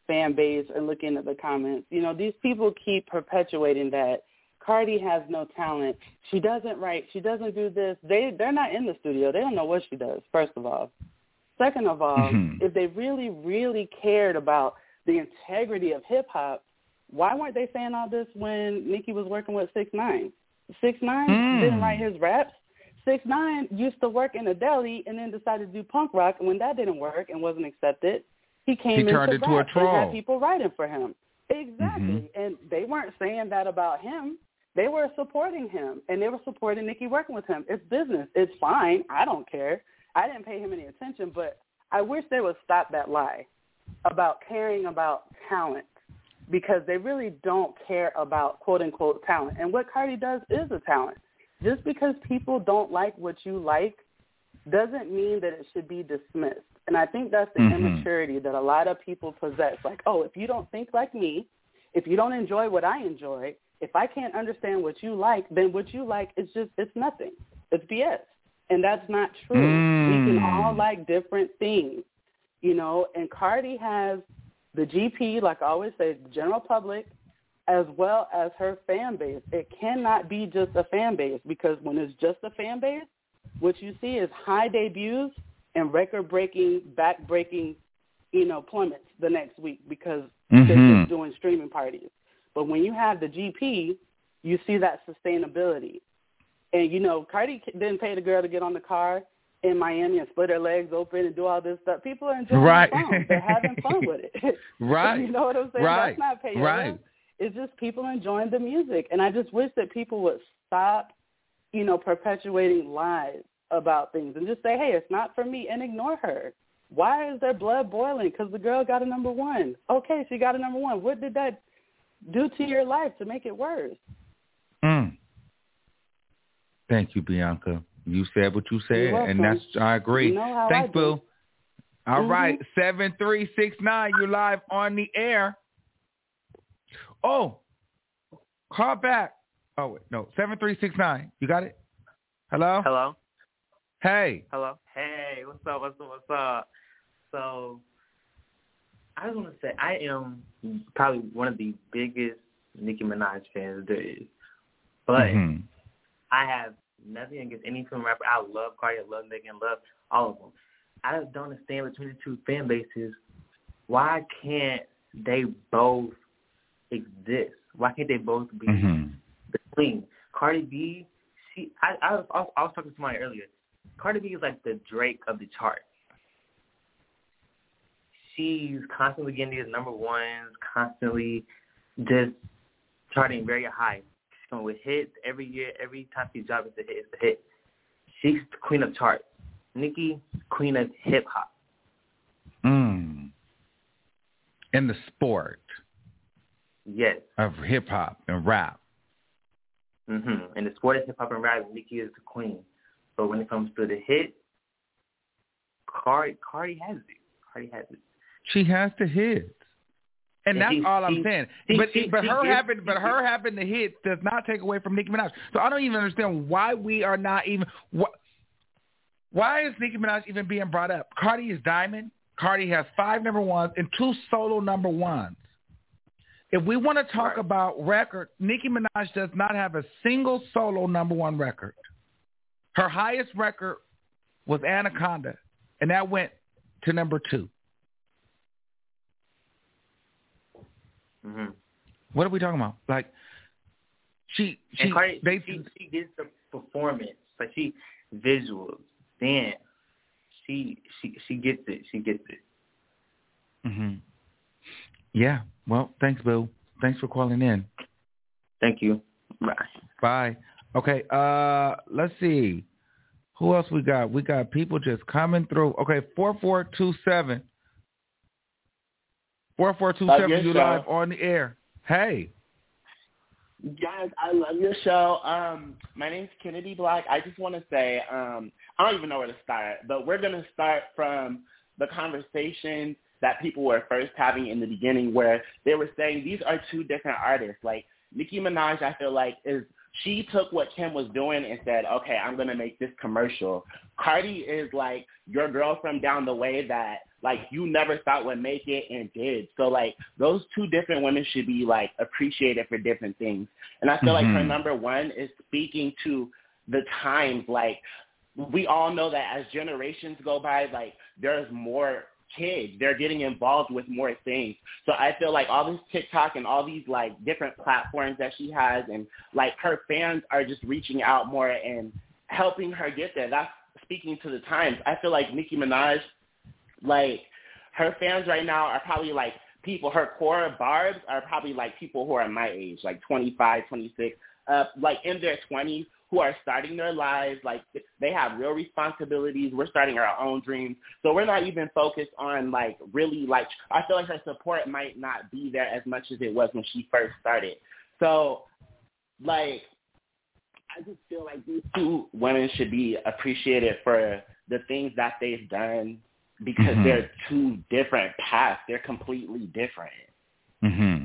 fan base and looking at the comments, you know, these people keep perpetuating that Cardi has no talent. She doesn't write. She doesn't do this. They, they're not in the studio. They don't know what she does, first of all. Second of all, mm-hmm. if they really, really cared about the integrity of hip-hop, why weren't they saying all this when Nicki was working with six nine? six nine mm. didn't write his raps. six nine used to work in a deli and then decided to do punk rock, and when that didn't work and wasn't accepted, he came he turned into into rap a troll. and had people writing for him. Exactly. Mm-hmm. And they weren't saying that about him. They were supporting him, and they were supporting Nicki working with him. It's business. It's fine. I don't care. I didn't pay him any attention, but I wish they would stop that lie about caring about talent, because they really don't care about quote-unquote talent. And what Cardi does is a talent. Just because people don't like what you like doesn't mean that it should be dismissed. And I think that's the mm-hmm. immaturity that a lot of people possess. Like, oh, if you don't think like me, if you don't enjoy what I enjoy, if I can't understand what you like, then what you like is just, it's nothing. It's B S. And that's not true. Mm. We can all like different things, you know, and Cardi has the G P, like I always say, the general public, as well as her fan base. It cannot be just a fan base, because when it's just a fan base, what you see is high debuts and record-breaking, back-breaking, you know, plummets the next week because mm-hmm. they're just doing streaming parties. But when you have the G P, you see that sustainability. And, you know, Cardi didn't pay the girl to get on the car in Miami and split her legs open and do all this stuff. People are enjoying right. the song. They're having fun with it. Right. You know what I'm saying? Right. That's not payola. Right. It's just people enjoying the music. And I just wish that people would stop, you know, perpetuating lies about things and just say, hey, it's not for me, and ignore her. Why is their blood boiling? Because the girl got a number one. Okay, she got a number one. What did that do to your life to make it worse? Mm. Thank you, Bianca. You said what you said, and that's I agree. You know how Thanks, I Boo. All mm-hmm. right, seven three six nine, you're live on the air. Oh, call back. Oh, wait, no, seven three six nine. You got it? Hello? Hello? Hey. Hello? Hey, what's up, what's up, what's up? So, I just want to say, I am probably one of the biggest Nicki Minaj fans there is. But mm-hmm. I have nothing against any film rapper. I love Cardi, I love Nicki, I love all of them. I just don't understand between the two fan bases, why can't they both exist? Why can't they both be mm-hmm. between? Cardi B, she, I, I, was, I was talking to somebody earlier. Cardi B is like the Drake of the chart. She's constantly getting these number ones, constantly just charting very high. She's going with hits every year. Every time she drops, it's a hit. It's a hit. She's the queen of charts. Nicki, queen of hip-hop. Mm. In the sport. Yes. Of hip-hop and rap. Mm-hmm. In the sport of hip-hop and rap, Nicki is the queen. But when it comes to the hit, Cardi, Cardi has it. Cardi has it. She has the hits. And, and that's she, all I'm she, saying. She, but she, but she her gets, having but her having the hits does not take away from Nicki Minaj. So I don't even understand why we are not even wh- why is Nicki Minaj even being brought up? Cardi is diamond. Cardi has five number ones and two solo number ones. If we want to talk right. about record, Nicki Minaj does not have a single solo number one record. Her highest record was Anaconda, and that went to number two. Mm-hmm. What are we talking about? Like, she, she, and Cardi, they, she, she gets the performance, like she visuals, dance. She, she, she gets it. She gets it. Mm-hmm. Yeah. Well, thanks, Boo. Thanks for calling in. Thank you. Bye. Bye. Okay. Uh, let's see. Who else we got? We got people just coming through. Okay, four four two seven. four four two seven, you live on the air. Hey. Guys, I love your show. Um, my name's Kennedy Black. I just want to say, um, I don't even know where to start, but we're going to start from the conversation that people were first having in the beginning where they were saying these are two different artists. Like, Nicki Minaj, I feel like, is she took what Kim was doing and said, okay, I'm going to make this commercial. Cardi is like your girl from down the way that like you never thought would make it and did. So like those two different women should be like appreciated for different things. And I feel mm-hmm. like her number one is speaking to the times. Like we all know that as generations go by, like there's more kids. They're getting involved with more things. So I feel like all this TikTok and all these like different platforms that she has, and like her fans are just reaching out more and helping her get there. That's speaking to the times. I feel like Nicki Minaj, like her fans right now are probably like people, her core barbs are probably like people who are my age, like twenty-five, twenty-six, uh, like in their twenties, who are starting their lives. Like they have real responsibilities. We're starting our own dreams. So we're not even focused on like really like, I feel like her support might not be there as much as it was when she first started. So like, I just feel like these two women should be appreciated for the things that they've done, because mm-hmm. they're two different paths. They're completely different. Mm-hmm.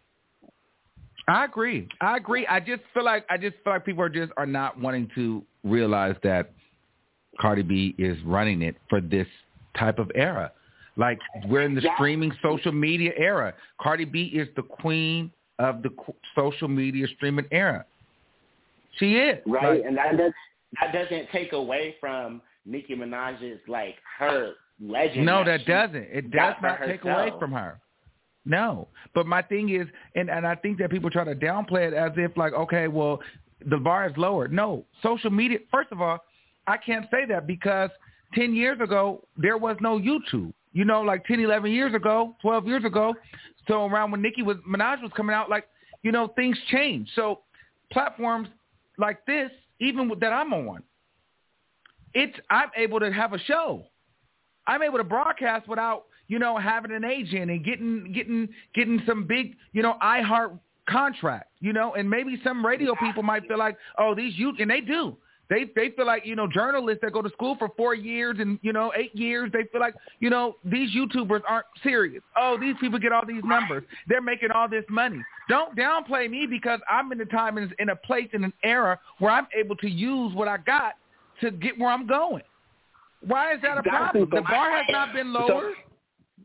I agree. I agree. I just feel like I just feel like people are just are not wanting to realize that Cardi B is running it for this type of era. Like we're in the yeah. streaming social media era. Cardi B is the queen of the social media streaming era. She is. Right, like, and that does that doesn't take away from Nicki Minaj's like her legend. No, that, that doesn't. It does not take away from her. No. But my thing is, and, and I think that people try to downplay it as if like, okay, well, the bar is lower. No. Social media, first of all, I can't say that because ten years ago, there was no YouTube. You know, like ten, eleven years ago, twelve years ago. So around when Nicki was, Minaj was coming out, like, you know, things changed. So platforms like this, even with, that I'm on, it's I'm able to have a show. I'm able to broadcast without, you know, having an agent and getting getting getting some big, you know, iHeart contract, you know, and maybe some radio people might feel like, oh, these youth, and they do. They they feel like, you know, journalists that go to school for four years and, you know, eight years, they feel like, you know, these YouTubers aren't serious. Oh, these people get all these numbers. They're making all this money. Don't downplay me because I'm in a time and in a place in an era where I'm able to use what I got to get where I'm going. Why is that a exactly. problem? So the bar my, has not been lowered. So,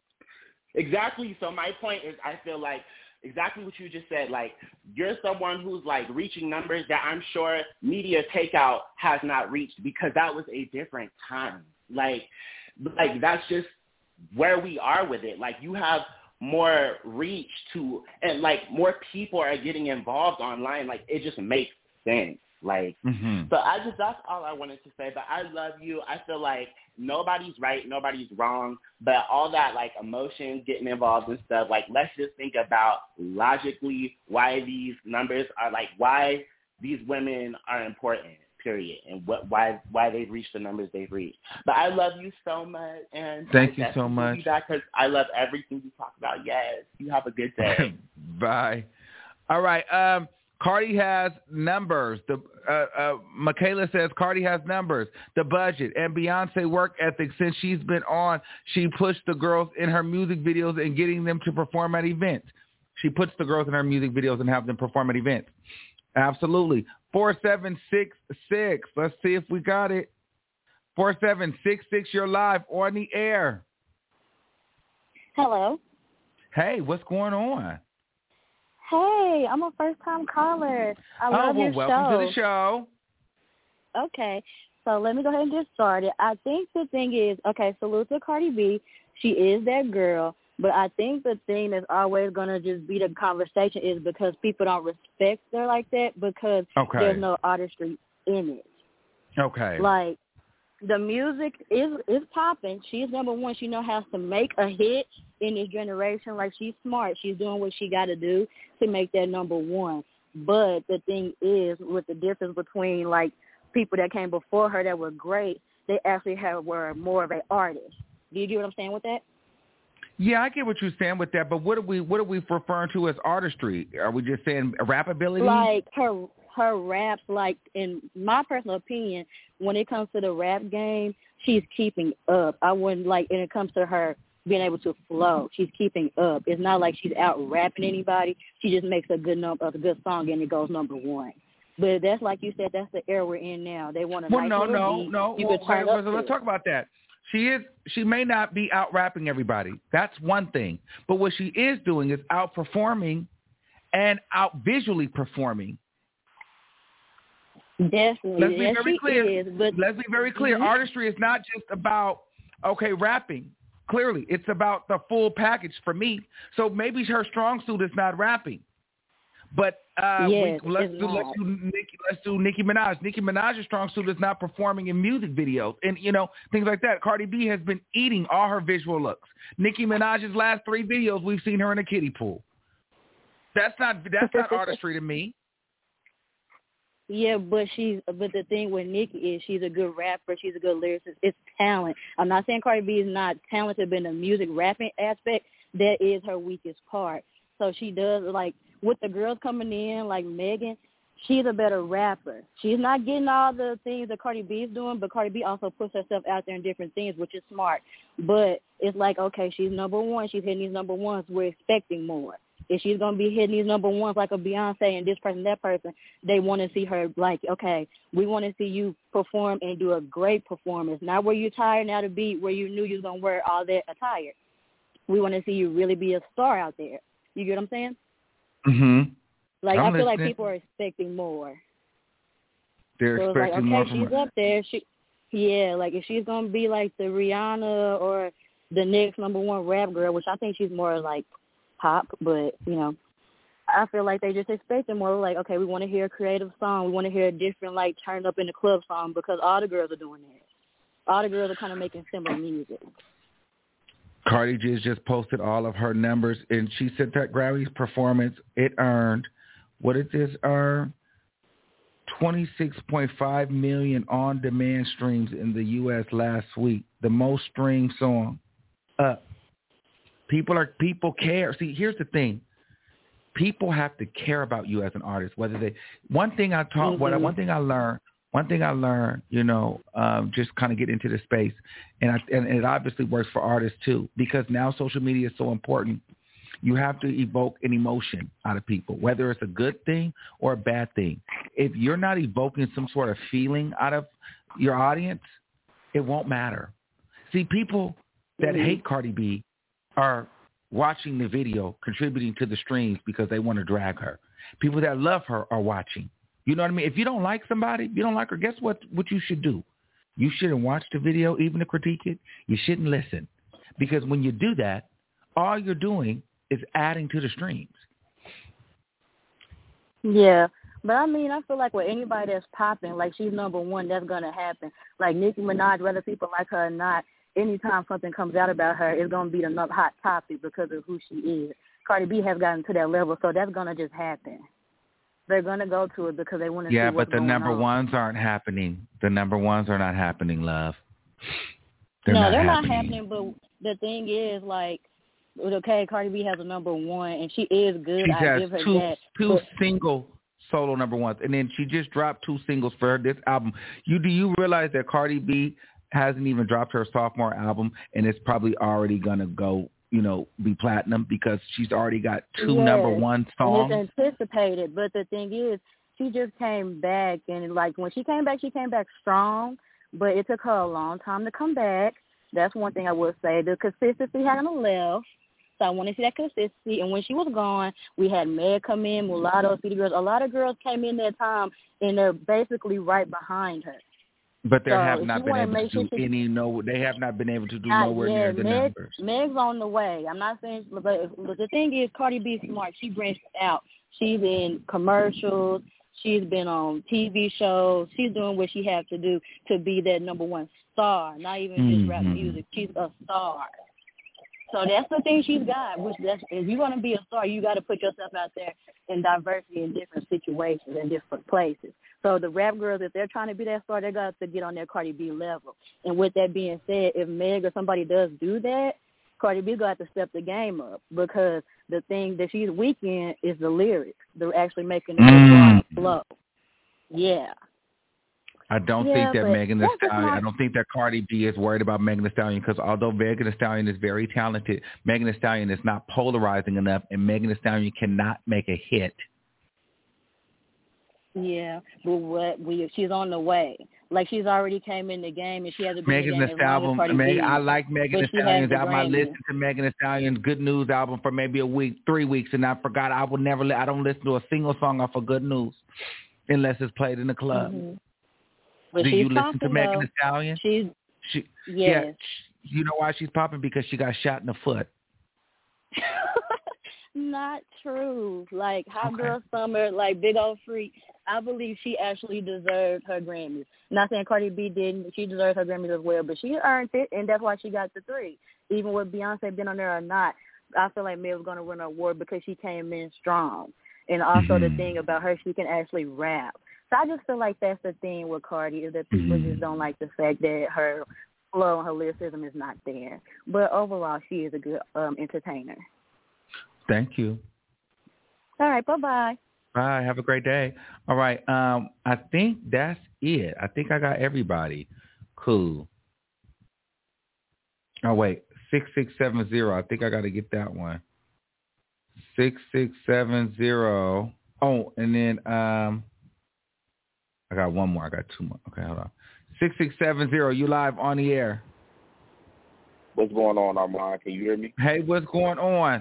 exactly. So my point is, I feel like exactly what you just said. Like, you're someone who's like reaching numbers that I'm sure Media Takeout has not reached because that was a different time. Like, like that's just where we are with it. Like, you have more reach to, and like more people are getting involved online. Like, it just makes sense. Like, mm-hmm. so I just, that's all I wanted to say. But I love you. I feel like nobody's right, nobody's wrong. But all that, like, emotions getting involved and stuff, like, let's just think about logically why these numbers are, like, why these women are important, period, and what why why they've reached the numbers they've reached. But I love you so much. And thank you so much. Because I love everything you talk about. Yes. You have a good day. Bye. All right. Um, Cardi has numbers. The uh, uh, Michaela says Cardi has numbers, the budget, and Beyonce work ethic. Since she's been on, she pushed the girls in her music videos and getting them to perform at events. She puts the girls in her music videos and have them perform at events. Absolutely. four seven six six. Let's see if we got it. four seven six six, you're live on the air. Hello. Hey, what's going on? Hey, I'm a first-time caller. I oh, love well, your welcome show. to the show. Okay, so let me go ahead and get started. I think the thing is, okay, salute to Cardi B. She is that girl, but I think the thing that's always going to just be the conversation is because people don't respect her like that because okay. there's no artistry in it. Okay. Like, the music is is popping. She's number one. She knows how to make a hit in this generation. Like, she's smart. She's doing what she got to do to make that number one. But the thing is, with the difference between, like, people that came before her that were great, they actually have, were more of an artist. Do you get what I'm saying with that? Yeah, I get what you're saying with that. But what are we what are we referring to as artistry? Are we just saying rap ability? Like her her raps, like, in my personal opinion, when it comes to the rap game, she's keeping up. I wouldn't like, when it comes to her being able to flow, she's keeping up. It's not like she's out rapping anybody. She just makes a good number, a good song, and it goes number one. But that's like you said, that's the era we're in now. They want to well, nice no, little no, beat. no. You well, can turn wait, up so let's to. talk about that. She is. She may not be out rapping everybody. That's one thing. But what she is doing is outperforming and out visually performing. Definitely. Let's be yes, very she clear. is, but Let's be very clear. Mhm. Artistry is not just about okay rapping. Clearly, it's about the full package for me. So maybe her strong suit is not rapping. But uh, Yes, we, let's it's do not. let's do Nicki, let's do Nicki Minaj. Nicki Minaj's strong suit is not performing in music videos and you know things like that. Cardi B has been eating all her visual looks. Nicki Minaj's last three videos, we've seen her in a kiddie pool. That's not that's not artistry to me. Yeah, but she's but the thing with Nicki is she's a good rapper. She's a good lyricist. It's talent. I'm not saying Cardi B is not talented, but in the music rapping aspect, that is her weakest part. So she does like with the girls coming in like Megan. She's a better rapper. She's not getting all the things that Cardi B is doing, but Cardi B also puts herself out there in different things, which is smart. But it's like, okay, she's number one. She's hitting these number ones. We're expecting more. If she's going to be hitting these number ones like a Beyonce and this person, that person, they want to see her like, okay, we want to see you perform and do a great performance. Not where you're tired now to be where you knew you was going to wear all that attire. We want to see you really be a star out there. You get what I'm saying? Mm-hmm. Like, I'm I feel listening. like people are expecting more. They're So it's like, expecting okay, more from she's her. up there. She, yeah, like if she's going to be like the Rihanna or the next number one rap girl, which I think she's more like pop, but, you know, I feel like they just expecting more like, okay, we want to hear a creative song. We want to hear a different, like, turn up in the club song because all the girls are doing that. All the girls are kind of making similar music. Cardi G just posted all of her numbers, and she said that Grammy's performance, it earned, what did this earn? twenty-six point five million on-demand streams in the U S last week, the most streamed song up. People are people care. See, here's the thing. People have to care about you as an artist. Whether they, one thing I taught, Mm-hmm. what I, one thing I learned, one thing I learned, you know, um, just kind of get into the space, and I, and it obviously works for artists too, because now social media is so important. You have to evoke an emotion out of people, whether it's a good thing or a bad thing. If you're not evoking some sort of feeling out of your audience, it won't matter. See, people that Mm-hmm. hate Cardi B are watching the video, contributing to the streams because they want to drag her. People that love her are watching. You know what I mean? If you don't like somebody, you don't like her, guess what, what you should do? You shouldn't watch the video, even to critique it. You shouldn't listen. Because when you do that, all you're doing is adding to the streams. Yeah. But, I mean, I feel like with anybody that's popping, like she's number one, that's going to happen. Like Nicki Minaj, whether people like her or not, anytime something comes out about her, it's going to be the hot topic because of who she is. Cardi B has gotten to that level, so that's going to just happen. They're going to go to it because they want to Yeah, see what's but the going number on. ones aren't happening. The number ones are not happening, love. They're no, not they're happening. not happening, but the thing is, like, okay, Cardi B has a number one, and she is good. She I has give her two, that. two but, single solo number ones, and then she just dropped two singles for her, this album. You Do you realize that Cardi B hasn't even dropped her sophomore album, and it's probably already going to go, you know, be platinum because she's already got two yes, number one songs? And it's anticipated, but the thing is, she just came back, and, like, when she came back, she came back strong, but it took her a long time to come back. That's one thing I would say. The consistency hadn't left, so I want to see that consistency. And when she was gone, we had Meg come in, Mulatto, City Girls. A lot of girls came in that time, and they're basically right behind her. But they So have if not you been wanna able to make sure do she- any, no, they have not been able to do Not nowhere yet. near the Meg, numbers. Meg's on the way. I'm not saying, but, but the thing is, Cardi B is smart. She branched out. She's in commercials. She's been on T V shows. She's doing what she has to do to be that number one star, not even just Mm-hmm. rap music. She's a star. So that's the thing she's got. Which that's, if you're going to be a star, you got to put yourself out there in diversity in different situations and different places. So the rap girls, if they're trying to be that star, they got to get on their Cardi B level. And with that being said, if Meg or somebody does do that, Cardi B's got to step the game up because the thing that she's weak in is the lyrics. They're actually making the Mm. flow. Yeah. I don't Yeah, think that but Megan Thee that's just Stallion, my- I don't think that Cardi B is worried about Megan Thee Stallion because although Megan Thee Stallion is very talented, Megan Thee Stallion is not polarizing enough, and Megan Thee Stallion cannot make a hit. Yeah, but what we she's on the way. Like, she's already came in the game, and she hasn't been Megan in the Thee game as long as album. Cardi Meg, B. I like Megan but Thee she has Stallion's the album. I Grammy. listened to Megan Thee Stallion's Good News album for maybe a week, three weeks, and I forgot. I would never. Li- I don't listen to a single song off of Good News unless it's played in the club. Mm-hmm. But Do she's you listen popping, to Megan though. Thee Stallion? She's She, yes. Yeah, you know why she's popping? Because she got shot in the foot. Not true. Like, Hot Okay. Girl Summer, like Big Old Freak, I believe she actually deserved her Grammys. Not saying Cardi B didn't. She deserved her Grammys as well, but she earned it, and that's why she got the three. Even with Beyonce being on there or not, I feel like Meg was going to win an award because she came in strong. And also Mm-hmm. the thing about her, she can actually rap. So I just feel like that's the thing with Cardi, is that people Mm-hmm. just don't like the fact that her flow and her lyricism is not there. But overall, she is a good um, entertainer. Thank you. All right, bye-bye. Bye. Have a great day. All right. Um, I think that's it. I think I got everybody. Cool. Oh, wait. six six seven zero. I think I got to get that one. six six seven zero. Oh, and then um, I got one more. I got two more. Okay, hold on. six six seven zero. You live on the air. What's going on, Armand? Can you hear me? Hey, what's going on?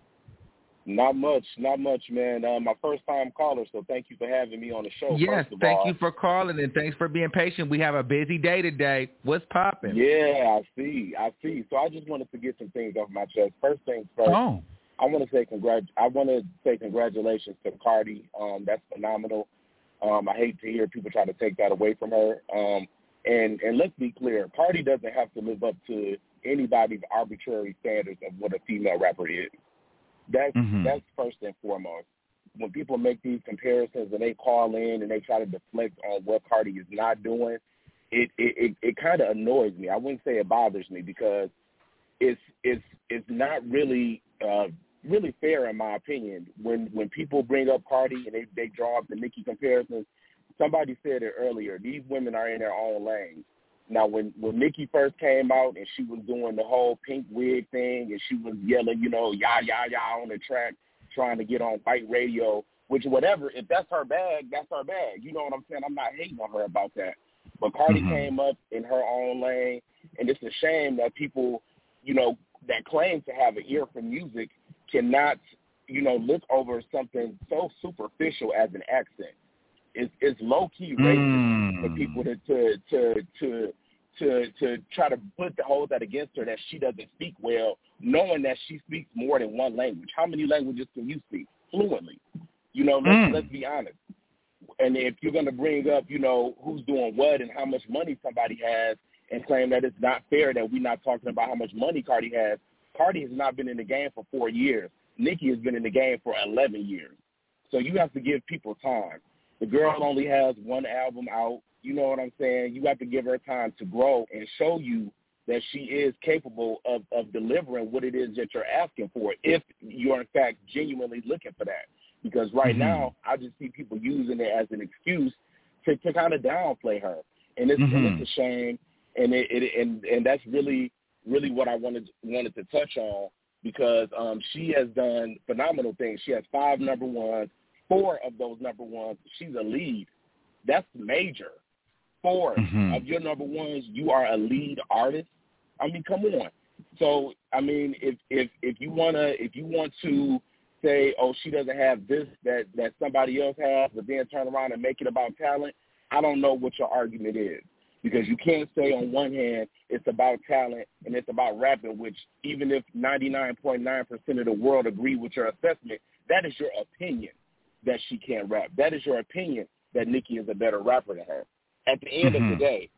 Not much, not much, man. Uh, my first time caller, so thank you for having me on the show. Yes, first of thank all. you for calling, and thanks for being patient. We have a busy day today. What's popping? Yeah, I see, I see. So I just wanted to get some things off my chest. First things first. Oh. I want to say congrat. I want to say congratulations to Cardi. Um, that's phenomenal. Um, I hate to hear people try to take that away from her. Um, and and let's be clear, Cardi doesn't have to live up to anybody's arbitrary standards of what a female rapper is. That's Mm-hmm. that's first and foremost. When people make these comparisons and they call in and they try to deflect on what Cardi is not doing, it it, it, it kind of annoys me. I wouldn't say it bothers me because it's it's it's not really uh, really fair in my opinion. When when people bring up Cardi and they, they draw up the Nicki comparisons, somebody said it earlier. These women are in their own lane. Now, when, when Nicki first came out and she was doing the whole pink wig thing and she was yelling, you know, yah, yah, yah on the track, trying to get on white radio, which whatever, if that's her bag, that's her bag. You know what I'm saying? I'm not hating on her about that. But Cardi Mm-hmm. came up in her own lane, and it's a shame that people, you know, that claim to have an ear for music cannot, you know, look over something so superficial as an accent. It's, it's low-key racist Mm. for people to to to to to to try to put the hold that against her that she doesn't speak well, knowing that she speaks more than one language. How many languages can you speak fluently? You know, let's, Mm. let's be honest. And if you're going to bring up, you know, who's doing what and how much money somebody has and claim that it's not fair that we're not talking about how much money Cardi has, Cardi has not been in the game for four years. Nicki has been in the game for eleven years. So you have to give people time. The girl only has one album out. You know what I'm saying? You have to give her time to grow and show you that she is capable of, of delivering what it is that you're asking for if you're, in fact, genuinely looking for that. Because right Mm-hmm. now, I just see people using it as an excuse to, to kind of downplay her. And it's, Mm-hmm. and it's a shame. And, it, it, and, and that's really, really what I wanted, wanted to touch on because um, she has done phenomenal things. She has five number ones. Four of those number ones, she's a lead. That's major. Four Mm-hmm. of your number ones, you are a lead artist. I mean, come on. So, I mean, if if if you wanna if you want to say, oh, she doesn't have this that that somebody else has, but then turn around and make it about talent, I don't know what your argument is. Because you can't say on one hand it's about talent and it's about rapping, which even if ninety-nine point nine percent of the world agree with your assessment, that is your opinion that she can't rap. That is your opinion that Nicki is a better rapper than her at the end Mm-hmm. of the day.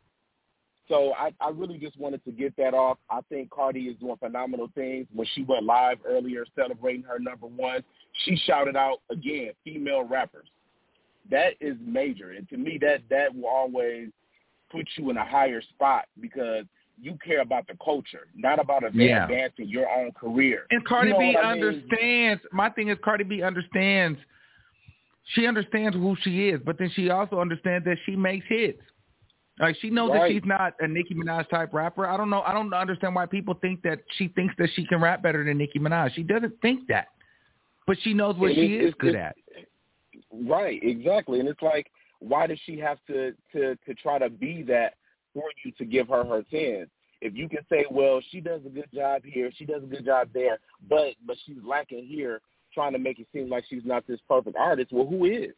So I, I really just wanted to get that off. I think Cardi is doing phenomenal things. When she went live earlier celebrating her number one, she shouted out, again, female rappers. That is major. And to me, that, that will always put you in a higher spot because you care about the culture, not about Yeah. advancing your own career. And Cardi You know B what I mean? understands. My thing is Cardi B understands. She understands who she is, but then she also understands that she makes hits. Like she knows Right. that she's not a Nicki Minaj type rapper. I don't know. I don't understand why people think that she thinks that she can rap better than Nicki Minaj. She doesn't think that, but she knows what And she it's- is good it's- at. Right, exactly. And it's like, why does she have to, to, to try to be that for you to give her her tens? If you can say, well, she does a good job here, she does a good job there, but but she's lacking here, trying to make it seem like she's not this perfect artist, well, who is?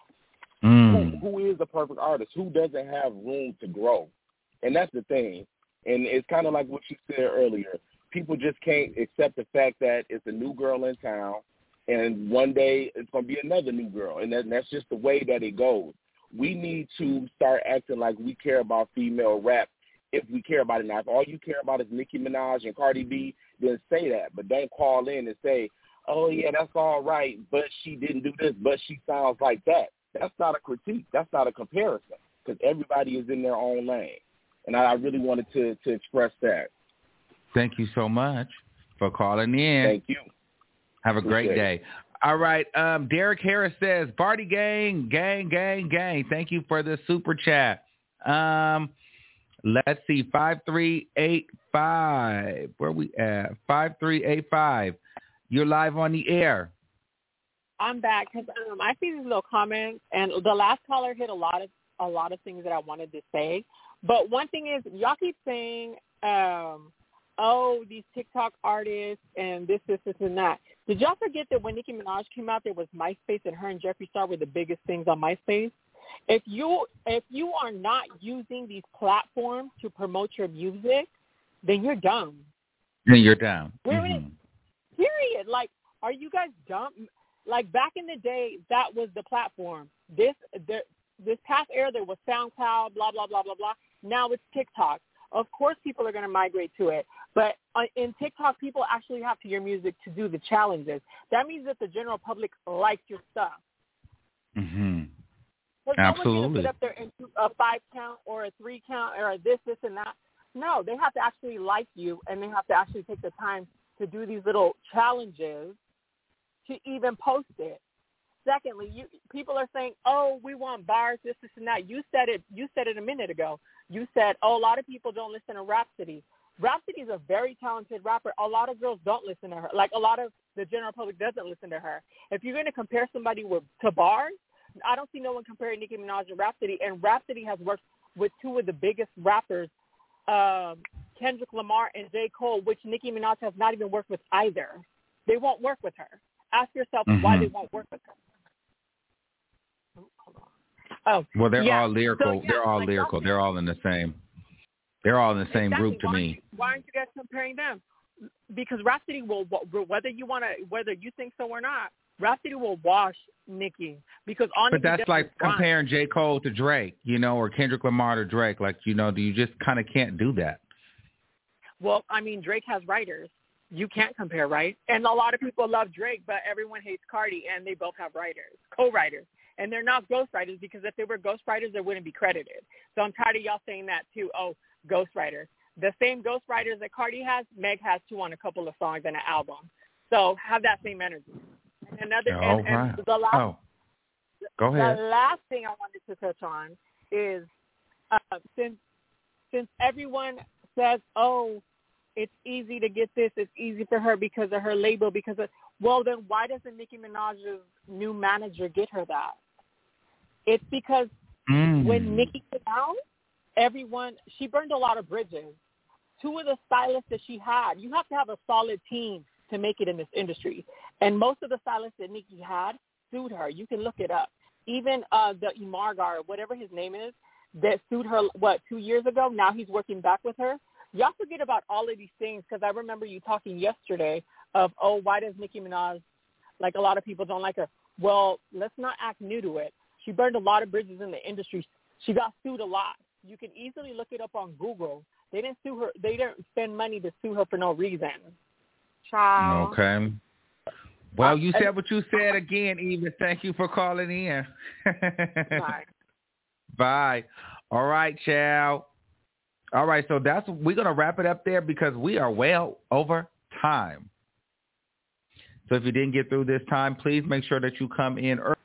Mm. Who, who is a perfect artist? Who doesn't have room to grow? And that's the thing. And it's kind of like what you said earlier. People just can't accept the fact that it's a new girl in town, and one day it's going to be another new girl, and, that, and that's just the way that it goes. We need to start acting like we care about female rap if we care about it. Now, if all you care about is Nicki Minaj and Cardi B, then say that. But don't call in and say, oh, yeah, that's all right, but she didn't do this, but she sounds like that. That's not a critique. That's not a comparison, because everybody is in their own lane. And I really wanted to, to express that. Thank you so much for calling in. Thank you. Have a Appreciate great day. It. All right. Um, Derek Harris says, Barty gang, gang, gang, gang. Thank you for the super chat. Um, let's see, five three eight five. Where we at? five three eight five. You're live on the air. I'm back because um, I see these little comments, and the last caller hit a lot of a lot of things that I wanted to say. But one thing is, y'all keep saying, um, oh, these TikTok artists and this, this, this, and that. Did y'all forget that when Nicki Minaj came out, there was MySpace, and her and Jeffree Star were the biggest things on MySpace? If you if you are not using these platforms to promote your music, then you're dumb. Then you're dumb. We're Mm-hmm. in, period. Like, are you guys dumb? Like, back in the day, that was the platform. This the, this past era, there was SoundCloud, blah, blah, blah, blah, blah. Now it's TikTok. Of course people are going to migrate to it. But uh, in TikTok, people actually have to hear music to do the challenges. That means that the general public likes your stuff. Mm-hmm. Because Absolutely. no one's going to sit up there and do a five count or a three count or a this, this, and that. No, they have to actually like you, and they have to actually take the time to do these little challenges to even post it. Secondly, you, people are saying, oh, we want bars, this, this, and that. You said it You said it a minute ago. You said, oh, a lot of people don't listen to Rhapsody. Rhapsody is a very talented rapper. A lot of girls don't listen to her. Like, a lot of the general public doesn't listen to her. If you're going to compare somebody with to bars, I don't see no one comparing Nicki Minaj and Rhapsody. And Rhapsody has worked with two of the biggest rappers, um, Kendrick Lamar and J. Cole, which Nicki Minaj has not even worked with either. They won't work with her. Ask yourself Mm-hmm. why they won't work with her. Oh, well, they're yeah. all lyrical. So, yeah, they're all like lyrical. They're all in the same. They're all in the same exactly. group to why, me. Why aren't you guys comparing them? Because Rhapsody will, whether you want to, whether you think so or not, Rhapsody will wash Nicki because all But Nicki that's does like is rhyme. comparing J. Cole to Drake, you know, or Kendrick Lamar to Drake. Like, you know, do you just kind of can't do that? Well, I mean, Drake has writers. You can't compare, right? And a lot of people love Drake, but everyone hates Cardi, and they both have writers, co-writers. And they're not ghostwriters because if they were ghostwriters, they wouldn't be credited. So I'm tired of y'all saying that too. Oh, ghostwriter. The same ghostwriters that Cardi has, Meg has too on a couple of songs and an album. So have that same energy. And another, All and, right. and the last, oh, go ahead. The last thing I wanted to touch on is uh, since since everyone says, oh, it's easy to get this, it's easy for her because of her label, because of, well, then why doesn't Nicki Minaj's new manager get her that? It's because mm. when Nicki came out, everyone, she burned a lot of bridges. Two of the stylists that she had, you have to have a solid team to make it in this industry. And most of the stylists that Nicki had sued her. You can look it up. Even uh, the Imargar, whatever his name is, that sued her, what, two years ago? Now he's working back with her. Y'all forget about all of these things because I remember you talking yesterday of, oh, why does Nicki Minaj, like a lot of people don't like her. Well, let's not act new to it. She burned a lot of bridges in the industry. She got sued a lot. You can easily look it up on Google. They didn't sue her. They didn't spend money to sue her for no reason. Child. Okay. Well, you said what you said again, Eva. Thank you for calling in. Bye. Bye. All right, child. All right, so that's we're going to wrap it up there because we are well over time. So if you didn't get through this time, please make sure that you come in early.